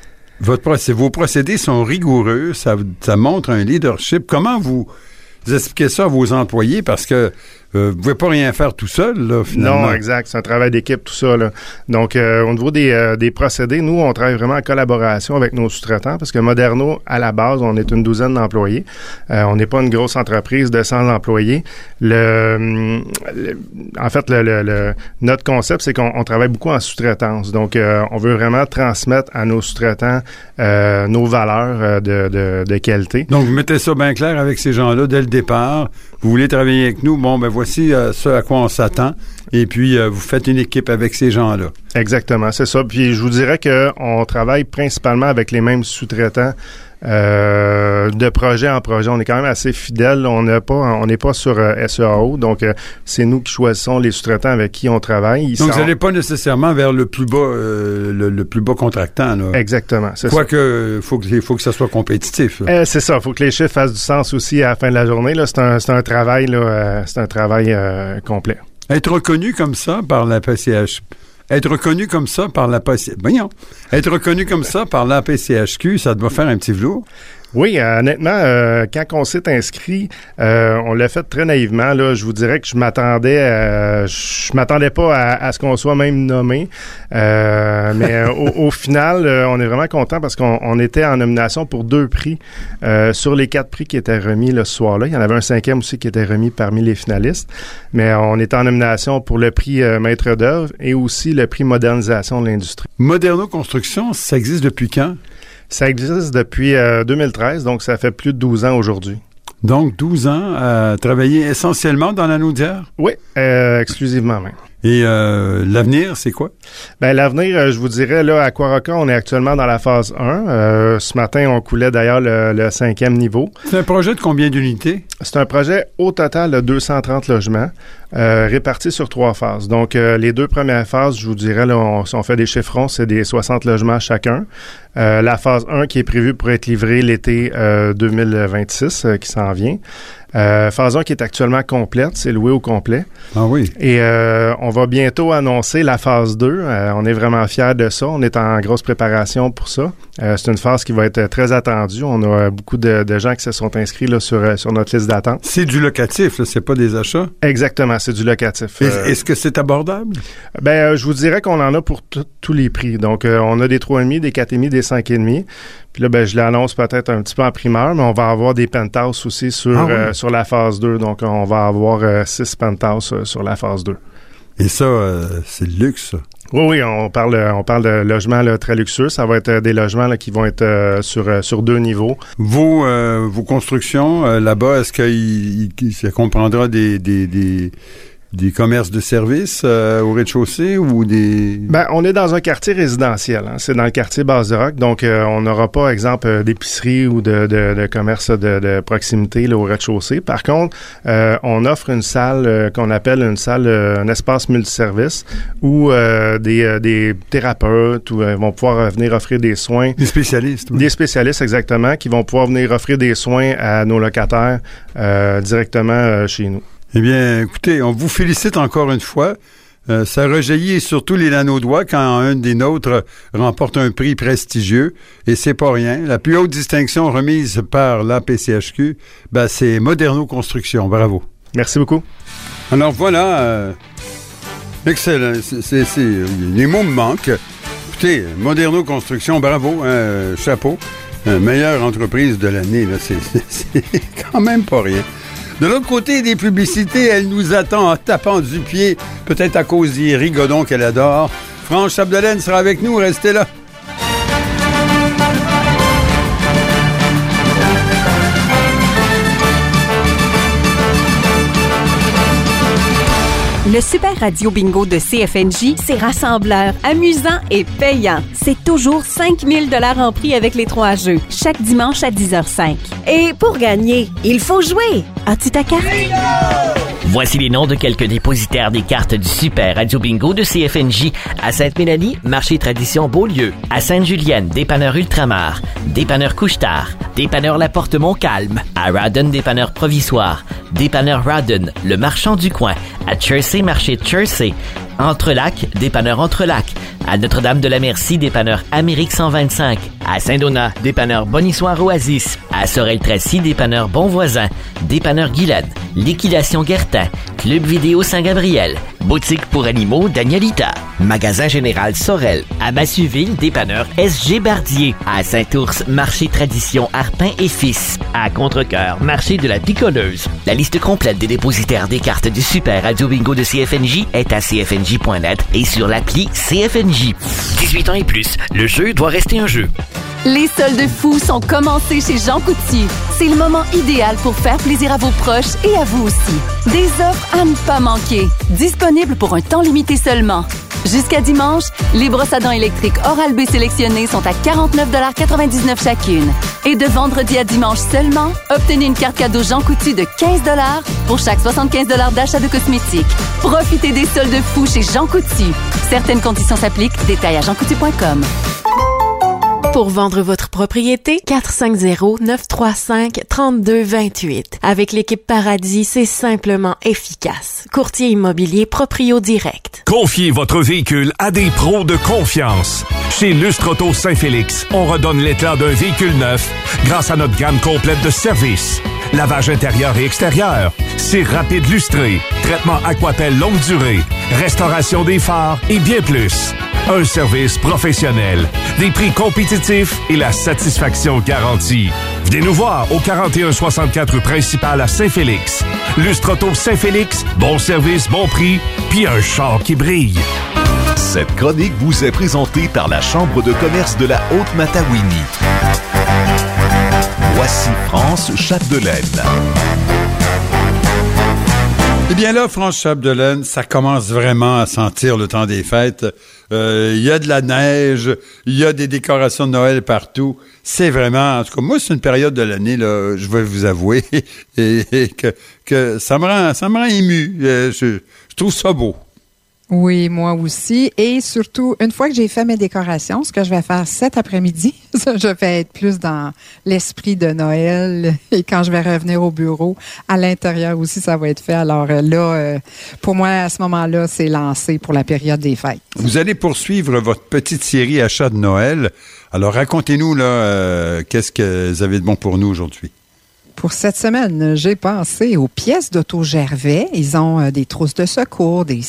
Vos procédés sont rigoureux, ça montre un leadership. Comment vous expliquez ça à vos employés? Parce que vous pouvez pas rien faire tout seul, là, finalement. Non, exact. C'est un travail d'équipe, tout ça, là. Donc, au niveau des procédés, nous, on travaille vraiment en collaboration avec nos sous-traitants parce que Moderno, à la base, on est une douzaine d'employés. On n'est pas une grosse entreprise de 100 employés. En fait, notre concept, c'est qu'on travaille beaucoup en sous-traitance. Donc, on veut vraiment transmettre à nos sous-traitants nos valeurs de qualité. Donc, vous mettez ça bien clair avec ces gens-là dès le départ. Vous voulez travailler avec nous, bon, ben voici ce à quoi on s'attend. Et puis, vous faites une équipe avec ces gens-là. Exactement, c'est ça. Puis, je vous dirais qu'on travaille principalement avec les mêmes sous-traitants de projet en projet. On est quand même assez fidèles. On n'est pas sur SEAO. Donc, c'est nous qui choisissons les sous-traitants avec qui on travaille. Donc, vous n'allez pas nécessairement vers le plus bas, le plus bas contractant, là. Exactement, c'est ça. Quoique, faut que ça soit compétitif. C'est ça. Faut que les chiffres fassent du sens aussi à la fin de la journée, là. C'est un travail, là. C'est un travail complet. Être reconnu comme ça par la PCHQ. Être reconnu comme ça par la PCHQ, ça doit faire un petit velours. Oui, honnêtement, quand on s'est inscrit, on l'a fait très naïvement. Là, je vous dirais que je m'attendais pas à ce qu'on soit même nommé. Mais au final, on est vraiment content parce qu'on était en nomination pour 2 prix sur les 4 prix qui étaient remis ce soir-là. Il y en avait un 5e aussi qui était remis parmi les finalistes. Mais on était en nomination pour le prix maître d'œuvre et aussi le prix modernisation de l'industrie. Moderno Construction, ça existe depuis quand? Ça existe depuis 2013, donc ça fait plus de 12 ans aujourd'hui. Donc, 12 ans à travailler essentiellement dans la Naudière? Oui, exclusivement même. Et l'avenir, c'est quoi? Ben l'avenir, je vous dirais, là, à Aquaroca, on est actuellement dans la phase 1. Ce matin, on coulait d'ailleurs le 5e niveau. C'est un projet de combien d'unités? C'est un projet au total de 230 logements, répartis sur 3 phases. Donc, les 2 premières phases, je vous dirais, là, on fait des chiffrons, c'est des 60 logements chacun. La phase 1 qui est prévue pour être livrée l'été 2026, qui s'en vient. Phase 1 qui est actuellement complète, c'est loué au complet. Ah oui. Et on va bientôt annoncer la phase 2. On est vraiment fiers de ça. On est en grosse préparation pour ça. C'est une phase qui va être très attendue. On a beaucoup de gens qui se sont inscrits là, sur notre liste d'attente. C'est du locatif, là, c'est pas des achats? Exactement, c'est du locatif. Est-ce que c'est abordable? Je vous dirais qu'on en a pour tous les prix. Donc, on a des 3,5, des 4,5, des 5,5. Puis là, je l'annonce peut-être un petit peu en primeur, mais on va avoir des penthouses aussi sur la phase 2. Donc, on va avoir 6 penthouses sur la phase 2. Et ça, c'est le luxe, ça. Oui, on parle de logements là, très luxueux. Ça va être des logements là, qui vont être sur 2 niveaux. Vos constructions là-bas, est-ce que ça comprendra des commerces de services au rez-de-chaussée ou des... on est dans un quartier résidentiel. Hein. C'est dans le quartier Base-de-Roc. Donc, on n'aura pas, exemple, d'épicerie ou de commerce de proximité là, au rez-de-chaussée. Par contre, on offre une salle qu'on appelle un espace multiservice où des thérapeutes vont pouvoir venir offrir des soins. Des spécialistes. Oui. Des spécialistes, exactement, qui vont pouvoir venir offrir des soins à nos locataires directement chez nous. Eh bien, écoutez, on vous félicite encore une fois. Ça rejaillit surtout les Lanaudois quand un des nôtres remporte un prix prestigieux. Et c'est pas rien. La plus haute distinction remise par la PCHQ, c'est Moderno Construction. Bravo. Merci beaucoup. Alors voilà. Excellent. Les mots me manquent. Écoutez, Moderno Construction, bravo. Chapeau. Meilleure entreprise de l'année. Là, c'est quand même pas rien. De l'autre côté des publicités, elle nous attend en tapant du pied, peut-être à cause des rigodons qu'elle adore. Franche Chapdelaine sera avec nous, restez là. Le Super Radio Bingo de CFNJ, c'est rassembleur, amusant et payant. C'est toujours 5 000 $ en prix avec les 3 jeux, chaque dimanche à 10h05. Et pour gagner, il faut jouer. As-tu ta carte? Voici les noms de quelques dépositaires des cartes du Super Radio Bingo de CFNJ. À Sainte-Mélanie, Marché Tradition Beaulieu. À Sainte-Julienne, Dépanneur Ultramar. Dépanneur Couche-Tard. Dépanneur La Porte Montcalm. À Radon, Dépanneur Provisoire. Dépanneur Radon, le marchand du coin. À Chersey, Marché Chersey. Entrelac, Dépanneur Entrelac. À Notre-Dame-de-la-Merci, Dépanneur Amérique 125. À Saint-Donat, Dépanneur Bonissoir Oasis. À Sorel-Tracy, Dépanneur Bonvoisin. Dépanneur Guylaine. Liquidation Guertin. Club Vidéo Saint-Gabriel. Boutique pour animaux Danielita. Magasin Général Sorel. À Massuville, Dépanneur SG Bardier. À Saint-Ours, Marché Tradition Arpin et Fils. À Contrecoeur, Marché de la Picoleuse. La liste complète des dépositaires des cartes du Super Radio Bingo de CFNJ est à cfnj.net et sur l'appli CFNJ. 18 ans et plus, le jeu doit rester un jeu. Les soldes fous sont commencés chez Jean Coutu. C'est le moment idéal pour faire plaisir à vos proches et à vous aussi. Des offres à ne pas manquer. Disponibles pour un temps limité seulement. Jusqu'à dimanche, les brosses à dents électriques Oral-B sélectionnées sont à 49,99 $ chacune. Et de vendredi à dimanche seulement, obtenez une carte cadeau Jean Coutu de 15 $ pour chaque 75 $ d'achat de cosmétiques. Profitez des soldes fous chez Jean Coutu. Certaines conditions s'appliquent. Détails à jeancoutu.com. Pour vendre votre propriété, 450-935-3228. Avec l'équipe Paradis, c'est simplement efficace. Courtier immobilier Proprio Direct. Confiez votre véhicule à des pros de confiance. Chez Lustre Auto Saint-Félix, on redonne l'éclat d'un véhicule neuf grâce à notre gamme complète de services. Lavage intérieur et extérieur, cire rapide lustré, traitement Aquapel longue durée, restauration des phares et bien plus. Un service professionnel, des prix compétitifs et la satisfaction garantie. Venez nous voir au 4164 rue principale à Saint-Félix. Lustre Auto Saint-Félix, bon service, bon prix, puis un char qui brille. Cette chronique vous est présentée par la Chambre de commerce de la Haute-Matawini. Voici France Chapdelaine. Eh bien là, France Chapdelaine, ça commence vraiment à sentir le temps des fêtes. Il y a de la neige, il y a des décorations de Noël partout. C'est vraiment, en tout cas, moi, c'est une période de l'année, là, je vais vous avouer, et que ça me rend ému. Je trouve ça beau. Oui, moi aussi. Et surtout, une fois que j'ai fait mes décorations, ce que je vais faire cet après-midi, je vais être plus dans l'esprit de Noël. Et quand je vais revenir au bureau, à l'intérieur aussi, ça va être fait. Alors là, pour moi, à ce moment-là, c'est lancé pour la période des fêtes. Vous allez poursuivre votre petite série Achat de Noël. Alors, racontez-nous, là, qu'est-ce que vous avez de bon pour nous aujourd'hui? Pour cette semaine, j'ai pensé aux pièces d'Auto Gervais. Ils ont des trousses de secours, des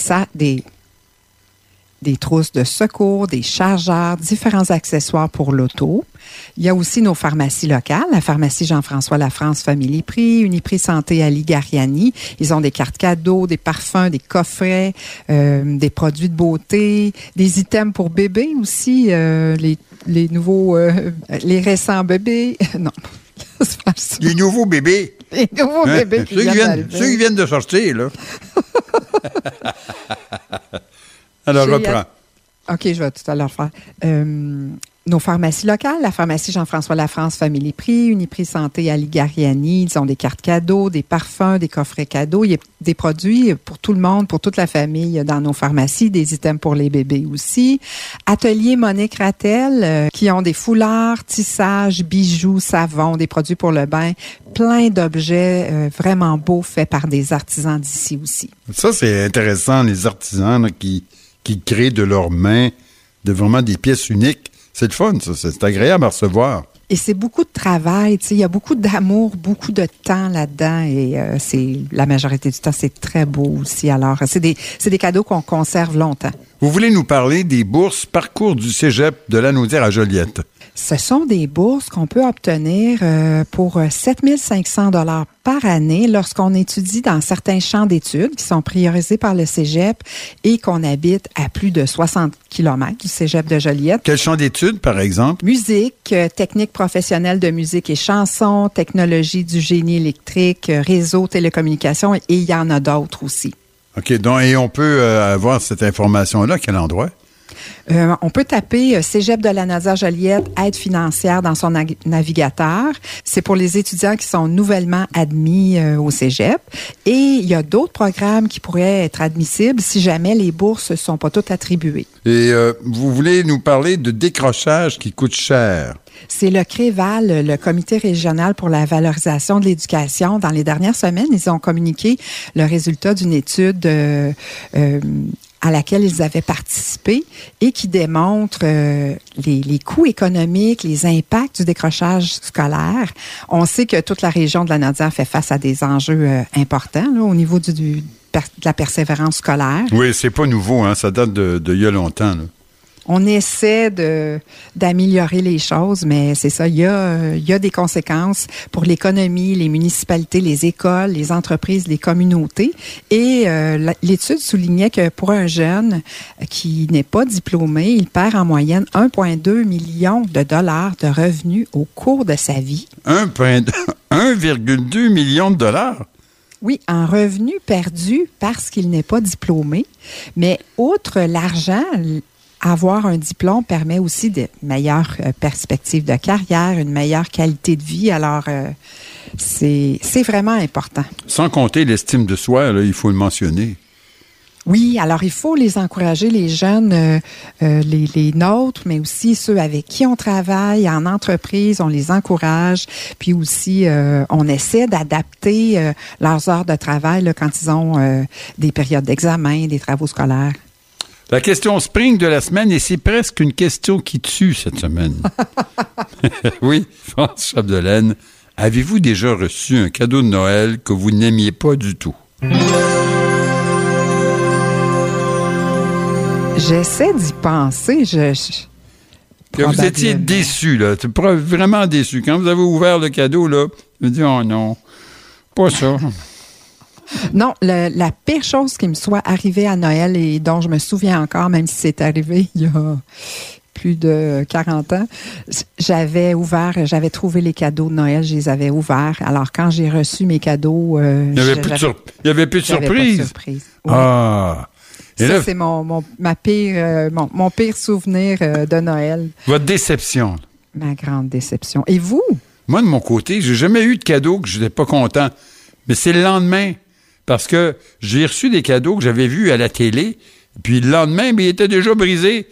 trousses de secours, des chargeurs, différents accessoires pour l'auto. Il y a aussi nos pharmacies locales, la pharmacie Jean-François Lafrance Family Prix, Uniprix Santé Ali Gariani. Ils ont des cartes cadeaux, des parfums, des coffrets, des produits de beauté, des items pour bébés aussi, les nouveaux, les récents bébés. Non. Les nouveaux bébés. Les nouveaux bébés qui ceux qui viennent de sortir, là. Alors, reprends. OK, je vais tout à l'heure faire. Nos pharmacies locales, la pharmacie Jean-François Lafrance Family Prix, Uniprix Santé Ali Gariani, ils ont des cartes cadeaux, des parfums, des coffrets cadeaux. Il y a des produits pour tout le monde, pour toute la famille dans nos pharmacies, des items pour les bébés aussi. Atelier Monique Rattel, qui ont des foulards, tissages, bijoux, savons, des produits pour le bain, plein d'objets vraiment beaux faits par des artisans d'ici aussi. Ça, c'est intéressant, les artisans là, qui créent de leurs mains vraiment des pièces uniques. C'est le fun, ça. C'est agréable à recevoir. Et c'est beaucoup de travail, tu sais. Il y a beaucoup d'amour, beaucoup de temps là-dedans. Et c'est la majorité du temps, c'est très beau aussi. Alors, c'est des cadeaux qu'on conserve longtemps. Vous voulez nous parler des bourses Parcours du Cégep de Lanaudière à Joliette? Ce sont des bourses qu'on peut obtenir pour 7 500 $ par année lorsqu'on étudie dans certains champs d'études qui sont priorisés par le Cégep et qu'on habite à plus de 60 km du Cégep de Joliette. Quel champ d'études, par exemple? Musique, technique professionnelle de musique et chansons, technologie du génie électrique, réseau, télécommunications, et il y en a d'autres aussi. OK, donc, et on peut avoir cette information-là à quel endroit? On peut taper Cégep de Lanaudière Joliette, aide financière dans son navigateur. C'est pour les étudiants qui sont nouvellement admis au Cégep. Et il y a d'autres programmes qui pourraient être admissibles si jamais les bourses ne sont pas toutes attribuées. Et vous voulez nous parler de décrochage qui coûte cher? C'est le CREVAL, le Comité régional pour la valorisation de l'éducation. Dans les dernières semaines, ils ont communiqué le résultat d'une étude à laquelle ils avaient participé et qui démontre les coûts économiques, les impacts du décrochage scolaire. On sait que toute la région de la Lanaudière fait face à des enjeux importants là, au niveau de la persévérance scolaire. Oui, c'est pas nouveau, hein, ça date de il y a longtemps. Là. On essaie d'améliorer les choses, mais c'est ça, il y a des conséquences pour l'économie, les municipalités, les écoles, les entreprises, les communautés. Et l'étude soulignait que pour un jeune qui n'est pas diplômé, il perd en moyenne 1,2 million de dollars de revenus au cours de sa vie. 1,2 million de dollars? Oui, en revenus perdus parce qu'il n'est pas diplômé. Mais outre l'argent, avoir un diplôme permet aussi de meilleures perspectives de carrière, une meilleure qualité de vie. Alors, c'est vraiment important. Sans compter l'estime de soi, là, il faut le mentionner. Oui, alors il faut les encourager, les jeunes, les nôtres, mais aussi ceux avec qui on travaille en entreprise, on les encourage. Puis aussi, on essaie d'adapter leurs heures de travail là, quand ils ont des périodes d'examen, des travaux scolaires. La question Spring de la semaine, et c'est presque une question qui tue cette semaine. Oui, France Chapdelaine, avez-vous déjà reçu un cadeau de Noël que vous n'aimiez pas du tout? J'essaie d'y penser. Que vous étiez déçu, là. Vraiment déçu. Quand vous avez ouvert le cadeau, là, vous dites, oh non, pas ça. Non, la pire chose qui me soit arrivée à Noël et dont je me souviens encore, même si c'est arrivé il y a plus de 40 ans, j'avais trouvé les cadeaux de Noël, je les avais ouverts. Alors, quand j'ai reçu mes cadeaux... il n'y avait plus de surprise. Oui. Ah! Et ça, là, c'est mon pire souvenir de Noël. Votre déception. Ma grande déception. Et vous? Moi, de mon côté, j'ai jamais eu de cadeau que je n'étais pas content. Mais c'est le lendemain. Parce que j'ai reçu des cadeaux que j'avais vus à la télé, puis le lendemain, mais ils étaient déjà brisés.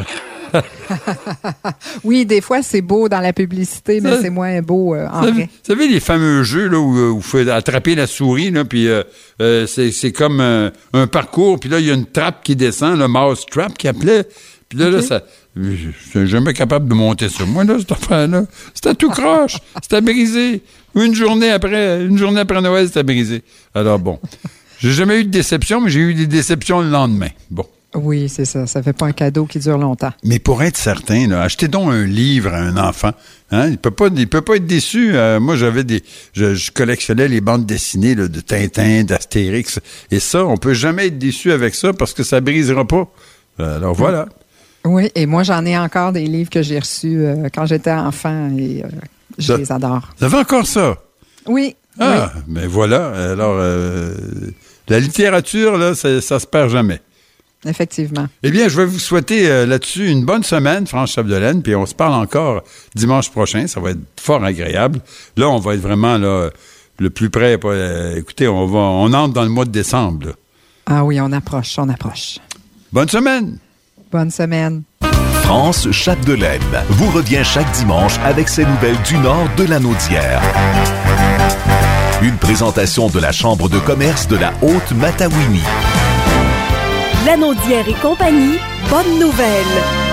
Oui, des fois, c'est beau dans la publicité, mais c'est moins beau en vrai. Vous savez, les fameux jeux là, où il faut attraper la souris, là, puis c'est comme un parcours, puis là, il y a une trappe qui descend, le mouse trap qui appelait. Puis là, ça... Je suis jamais capable de monter ça. Moi, là, cette affaire-là, c'était tout croche. C'était brisé. Une journée après Noël, c'était brisé. Alors bon, j'ai jamais eu de déception, mais j'ai eu des déceptions le lendemain. Bon. Oui, c'est ça. Ça fait pas un cadeau qui dure longtemps. Mais pour être certain, là, achetez donc un livre à un enfant. Hein? Il peut pas être déçu. Moi, je collectionnais les bandes dessinées là, de Tintin, d'Astérix. Et ça, on peut jamais être déçu avec ça parce que ça brisera pas. Alors voilà. Oui, et moi, j'en ai encore des livres que j'ai reçus quand j'étais enfant et je les adore. Vous avez encore ça? Oui. Ah, oui. Ben voilà. Alors, la littérature, là, ça se perd jamais. Effectivement. Eh bien, je vais vous souhaiter là-dessus une bonne semaine, France Chapdelaine, puis on se parle encore dimanche prochain. Ça va être fort agréable. Là, on va être vraiment là le plus près. Écoutez, on entre dans le mois de décembre. Là. Ah oui, on approche. Bonne semaine! Bonne semaine. France Chapdelaine vous revient chaque dimanche avec ses nouvelles du nord de la Naudière. Une présentation de la Chambre de commerce de la Haute-Matawini. La Naudière et compagnie, bonne nouvelle.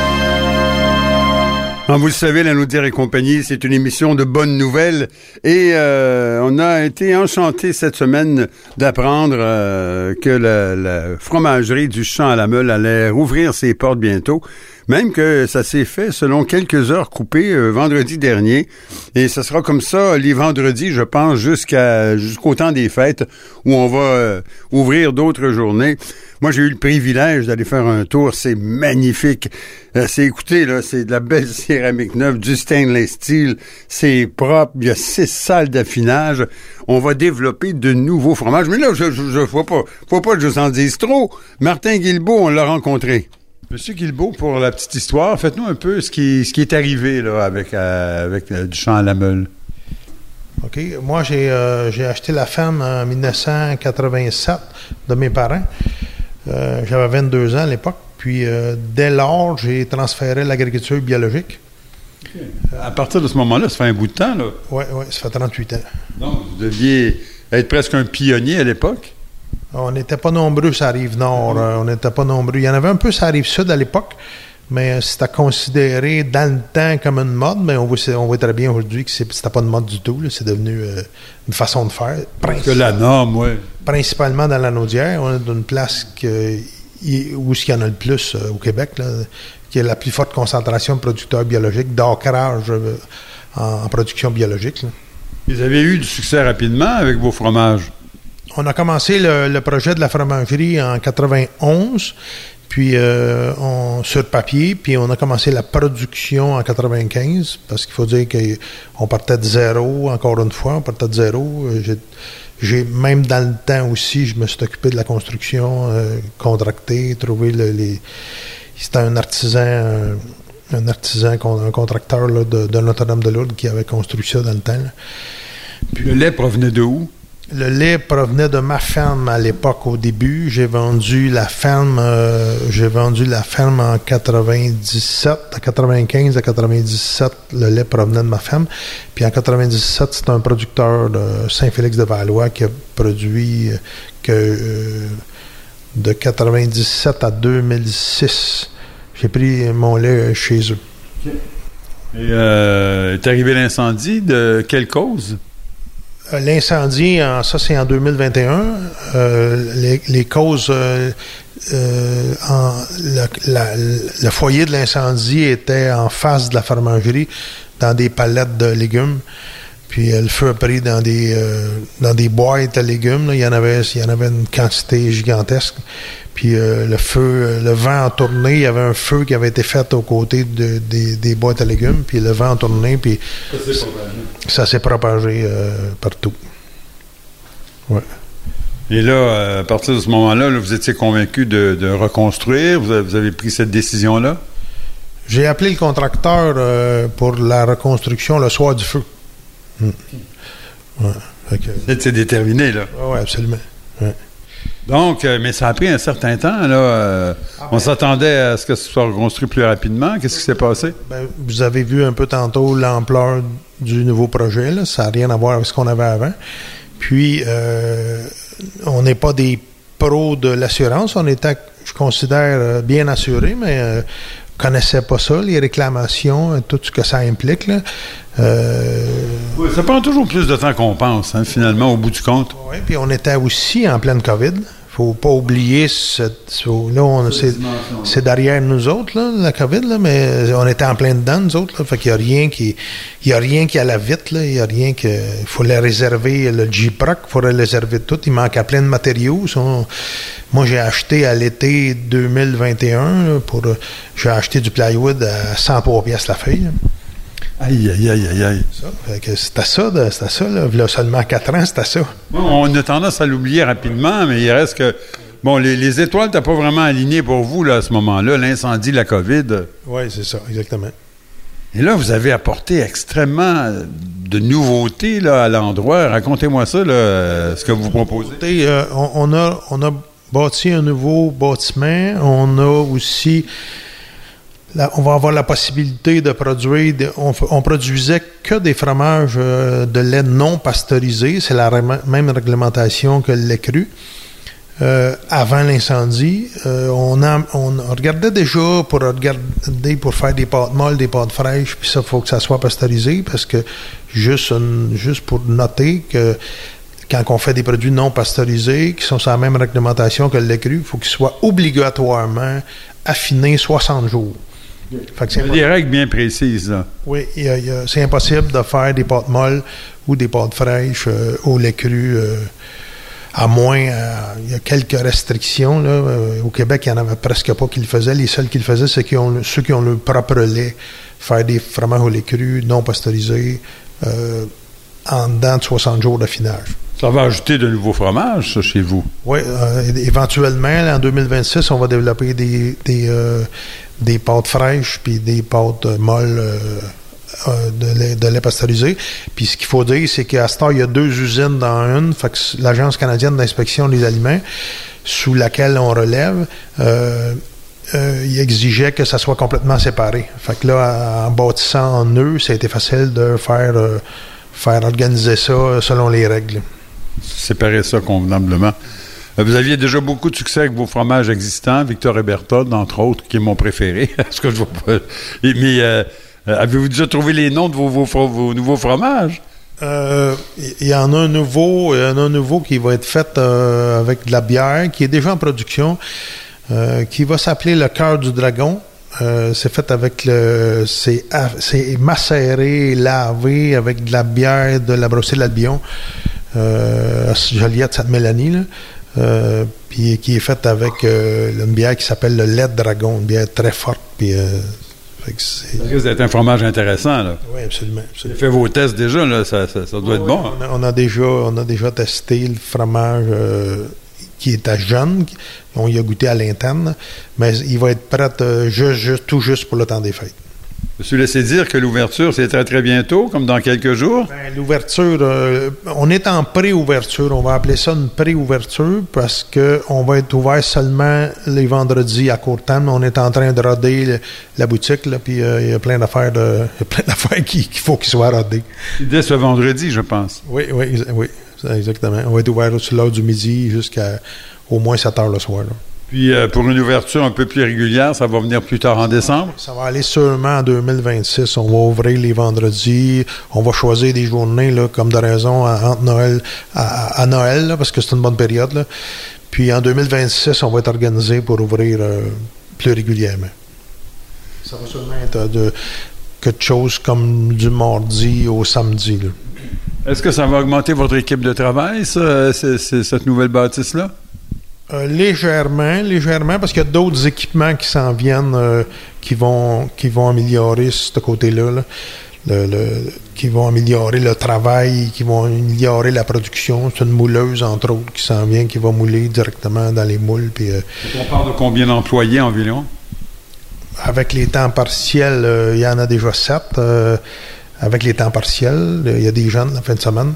Vous le savez, La Naudière et compagnie, c'est une émission de bonnes nouvelles et on a été enchantés cette semaine d'apprendre que la fromagerie du Champ à la Meule allait rouvrir ses portes bientôt. Même que ça s'est fait selon quelques heures coupées vendredi dernier. Et ce sera comme ça les vendredis, je pense, jusqu'au temps des fêtes où on va ouvrir d'autres journées. Moi, j'ai eu le privilège d'aller faire un tour. C'est magnifique. Écoutez, là, c'est de la belle céramique neuve, du stainless steel. C'est propre. Il y a 6 salles d'affinage. On va développer de nouveaux fromages. Mais là, faut pas que je vous en dise trop. Martin Guilbeault, on l'a rencontré. Monsieur Guilbeault, pour la petite histoire, faites-nous un peu ce qui est arrivé là avec du Champ à la Meule. OK. Moi, j'ai acheté la ferme en 1987 de mes parents. J'avais 22 ans à l'époque. Puis, dès lors, j'ai transféré l'agriculture biologique. Okay. À partir de ce moment-là, ça fait un bout de temps, là? Oui, ça fait 38 ans. Donc, vous deviez être presque un pionnier à l'époque? On n'était pas nombreux sur la Rive-Nord. On n'était pas nombreux. Il y en avait un peu sur la Rive-Sud à l'époque, mais c'était considéré dans le temps comme une mode, mais on voit très bien aujourd'hui que c'était pas une mode du tout. Là. C'est devenu une façon de faire. Parce que la norme, oui. Principalement dans la Naudière. On est dans une place qu'il où est-ce qu'il y en a le plus au Québec, là, qui a la plus forte concentration de producteurs biologiques, d'ancrage en production biologique. Là. Vous avez eu du succès rapidement avec vos fromages? On a commencé le projet de la fromagerie en 91, puis sur papier, puis on a commencé la production en 95, parce qu'il faut dire qu'on partait de zéro, encore une fois, on partait de zéro. J'ai même dans le temps aussi, je me suis occupé de la construction, contracté, trouvé c'était un artisan, un contracteur là, de Notre-Dame-de-Lourdes qui avait construit ça dans le temps. Là. Puis le lait provenait de où? Le lait provenait de ma ferme à l'époque, au début. J'ai vendu la ferme en 97, à 95, à 97, le lait provenait de ma ferme. Puis en 97, c'est un producteur de Saint-Félix-de-Valois qui a produit de 97 à 2006. J'ai pris mon lait chez eux. Okay. Et est arrivé l'incendie, de quelle cause? L'incendie, ça c'est en 2021. Les causes, le foyer de l'incendie était en face de la fromagerie, dans des palettes de légumes. Puis le feu a pris dans des boîtes à légumes. Là. Il y en avait une quantité gigantesque. Puis le vent a tourné. Il y avait un feu qui avait été fait aux côtés des boîtes à légumes. Puis le vent a tourné. Puis ça s'est propagé partout. Ouais. Et là, à partir de ce moment-là, là, vous étiez convaincu de reconstruire. Vous avez pris cette décision-là? J'ai appelé le contracteur pour la reconstruction le soir du feu. Ouais. C'est déterminé, là. Oui, absolument. Ouais. Donc, mais ça a pris un certain temps, là. On s'attendait à ce que ce soit reconstruit plus rapidement. Qu'est-ce qui s'est passé? Ben, vous avez vu un peu tantôt l'ampleur du nouveau projet, là. Ça n'a rien à voir avec ce qu'on avait avant. Puis, on n'est pas des pros de l'assurance. On était, je considère, bien assurés, mais connaissait pas ça, les réclamations, tout ce que ça implique. Là. Oui, ça prend toujours plus de temps qu'on pense, hein, finalement, au bout du compte. Oui, puis on était aussi en pleine COVID. Faut pas oublier c'est derrière nous autres, là, la COVID, là, mais on était en plein dedans, nous autres. Là, fait qu'il y a rien qui allait vite. Là, il y a rien que... Il faut les réserver, le J-Proc, il faut les réserver tout. Il manquait plein de matériaux. Moi, j'ai acheté à l'été 2021, là, j'ai acheté du plywood à 103 piastres la feuille. Là. Aïe. C'était ça, là. Il y a seulement 4 ans, c'était ça. Bon, on a tendance à l'oublier rapidement, mais il reste que... Bon, les étoiles n'étaient pas vraiment alignées pour vous, là, à ce moment-là. L'incendie, la COVID. Oui, c'est ça, exactement. Et là, vous avez apporté extrêmement de nouveautés, là, à l'endroit. Racontez-moi ça, là, ce que vous proposez. On a bâti un nouveau bâtiment. On a aussi... on va avoir la possibilité de produire... On produisait que des fromages de lait non pasteurisé. C'est la même réglementation que le lait cru. Avant l'incendie, on regardait déjà pour faire des pâtes molles, des pâtes fraîches, puis ça, il faut que ça soit pasteurisé, parce que juste pour noter que quand on fait des produits non pasteurisés, qui sont sur la même réglementation que le lait cru, il faut qu'ils soient obligatoirement affinés 60 jours. Il y a des règles bien précises, là. Oui, c'est impossible de faire des pâtes molles ou des pâtes fraîches au lait cru, à moins, il y a quelques restrictions. Là. Au Québec, il n'y en avait presque pas qui le faisaient. Les seuls qui le faisaient, c'est ceux qui ont le propre lait, faire des fromages au lait cru, non pasteurisés, en dedans de 60 jours d'affinage. Ça va ajouter de nouveaux fromages, ça, chez vous? Oui, éventuellement, là, en 2026, on va développer des pâtes fraîches puis des pâtes molles de lait pasteurisé. Puis ce qu'il faut dire, c'est qu'à ce temps, il y a 2 usines dans une. Fait que l'Agence canadienne d'inspection des aliments, sous laquelle on relève, il exigeait que ça soit complètement séparé. Fait que là, en bâtissant en nœud, ça a été facile de faire organiser ça selon les règles. Séparer ça convenablement. Vous aviez déjà beaucoup de succès avec vos fromages existants, Victor et Berthold, entre autres, qui est mon préféré. Ce que je vois pas. Mais avez-vous déjà trouvé les noms de vos nouveaux fromages? Il y en a un nouveau qui va être fait avec de la bière, qui est déjà en production. qui va s'appeler le Cœur du Dragon. C'est fait avec c'est macéré, lavé avec de la bière de la brossée de l'Albion, Joliette Sainte-Mélanie, là. Puis qui est faite avec une bière qui s'appelle le lait de dragon, une bière très forte. Puis, ça risque d'être un fromage intéressant, là. Oui, absolument. Vous avez fait vos tests déjà, là, ça doit être bon. On a déjà testé le fromage qui était jeune, on y a goûté à l'interne, mais il va être prêt tout juste pour le temps des fêtes. Je me suis laissé dire que l'ouverture, c'est très, très bientôt, comme dans quelques jours. L'ouverture, on est en pré-ouverture. On va appeler ça une pré-ouverture parce qu'on va être ouvert seulement les vendredis à court terme. On est en train de roder la boutique, là, puis il y a plein d'affaires qu'il faut qu'ils soient rodées. Dès ce vendredi, je pense. Oui, exactement. On va être ouvert sur l'heure du midi jusqu'à au moins 7 heures le soir, là. Puis, pour une ouverture un peu plus régulière, ça va venir plus tard en décembre? Ça va aller sûrement en 2026. On va ouvrir les vendredis. On va choisir des journées, là, comme de raison, entre Noël à Noël, là, parce que c'est une bonne période, là. Puis, en 2026, on va être organisé pour ouvrir plus régulièrement. Ça va sûrement être quelque chose comme du mardi au samedi, là. Est-ce que ça va augmenter votre équipe de travail, cette nouvelle bâtisse-là? Légèrement, parce qu'il y a d'autres équipements qui s'en viennent, qui vont améliorer ce côté-là, là. Qui vont améliorer le travail, qui vont améliorer la production. C'est une mouleuse, entre autres, qui s'en vient, qui va mouler directement dans les moules. Puis, on parle de combien d'employés environ? Avec les temps partiels, il y en a déjà 7. Avec les temps partiels, il y a des jeunes la fin de semaine.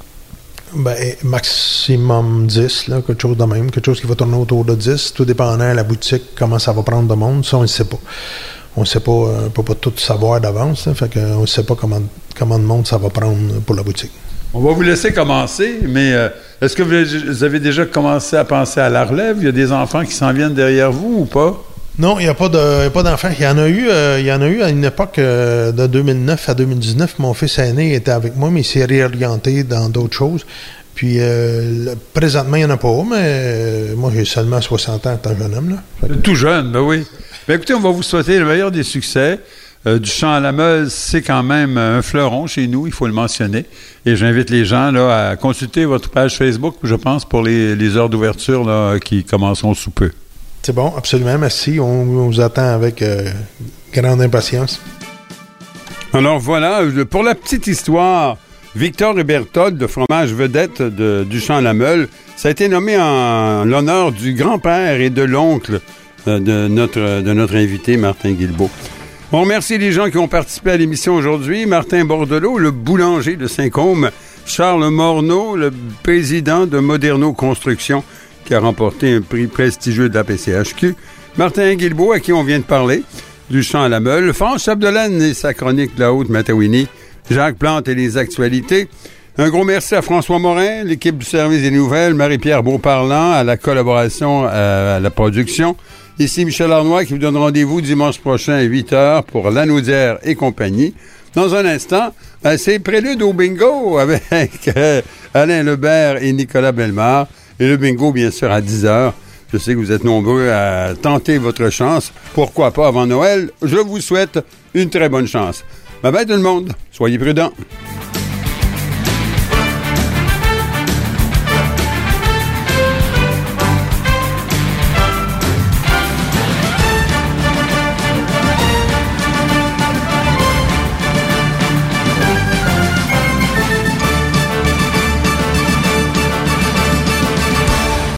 Maximum 10, là, quelque chose de même, quelque chose qui va tourner autour de 10, tout dépendant de la boutique, comment ça va prendre de monde, ça on ne sait pas. On ne sait pas, on ne peut pas tout savoir d'avance, là, fait qu'on ne sait pas comment de monde ça va prendre pour la boutique. On va vous laisser commencer, mais est-ce que vous avez déjà commencé à penser à la relève? Il y a des enfants qui s'en viennent derrière vous ou pas? Non, il n'y a pas d'enfants. Il y en a eu à une époque de 2009 à 2019. Mon fils aîné était avec moi, mais il s'est réorienté dans d'autres choses. Puis, présentement, il n'y en a pas, mais moi, j'ai seulement 60 ans, étant jeune homme, là. Tout jeune, ben oui. Ben écoutez, on va vous souhaiter le meilleur des succès. Du chant à la meule, c'est quand même un fleuron chez nous, il faut le mentionner. Et j'invite les gens là, à consulter votre page Facebook, je pense, pour les heures d'ouverture là, qui commenceront sous peu. C'est bon, absolument, merci. On vous attend avec grande impatience. Alors voilà, pour la petite histoire, Victor et Berthold, de fromage vedette du Champ à la Meule, ça a été nommé en l'honneur du grand-père et de l'oncle de notre invité, Martin Guilbeault. On remercie les gens qui ont participé à l'émission aujourd'hui. Martin Bordelot, le boulanger de Saint-Côme, Charles Morneau, le président de Moderno Construction, qui a remporté un prix prestigieux de la PCHQ, Martin Guilbeault, à qui on vient de parler, du Champ à la Meule, France Chapdelaine et sa chronique de la Haute-Matawini, Jacques Plante et les actualités. Un gros merci à François Morin, l'équipe du service des nouvelles, Marie-Pierre Beauparlant, à la collaboration, à la production. Ici Michel Arnois qui vous donne rendez-vous dimanche prochain à 8h pour Lanaudière et compagnie. Dans un instant, c'est Prélude au bingo avec Alain Lebert et Nicolas Bellemare. Et le bingo, bien sûr, à 10h. Je sais que vous êtes nombreux à tenter votre chance. Pourquoi pas avant Noël? Je vous souhaite une très bonne chance. Bye bye tout le monde. Soyez prudents.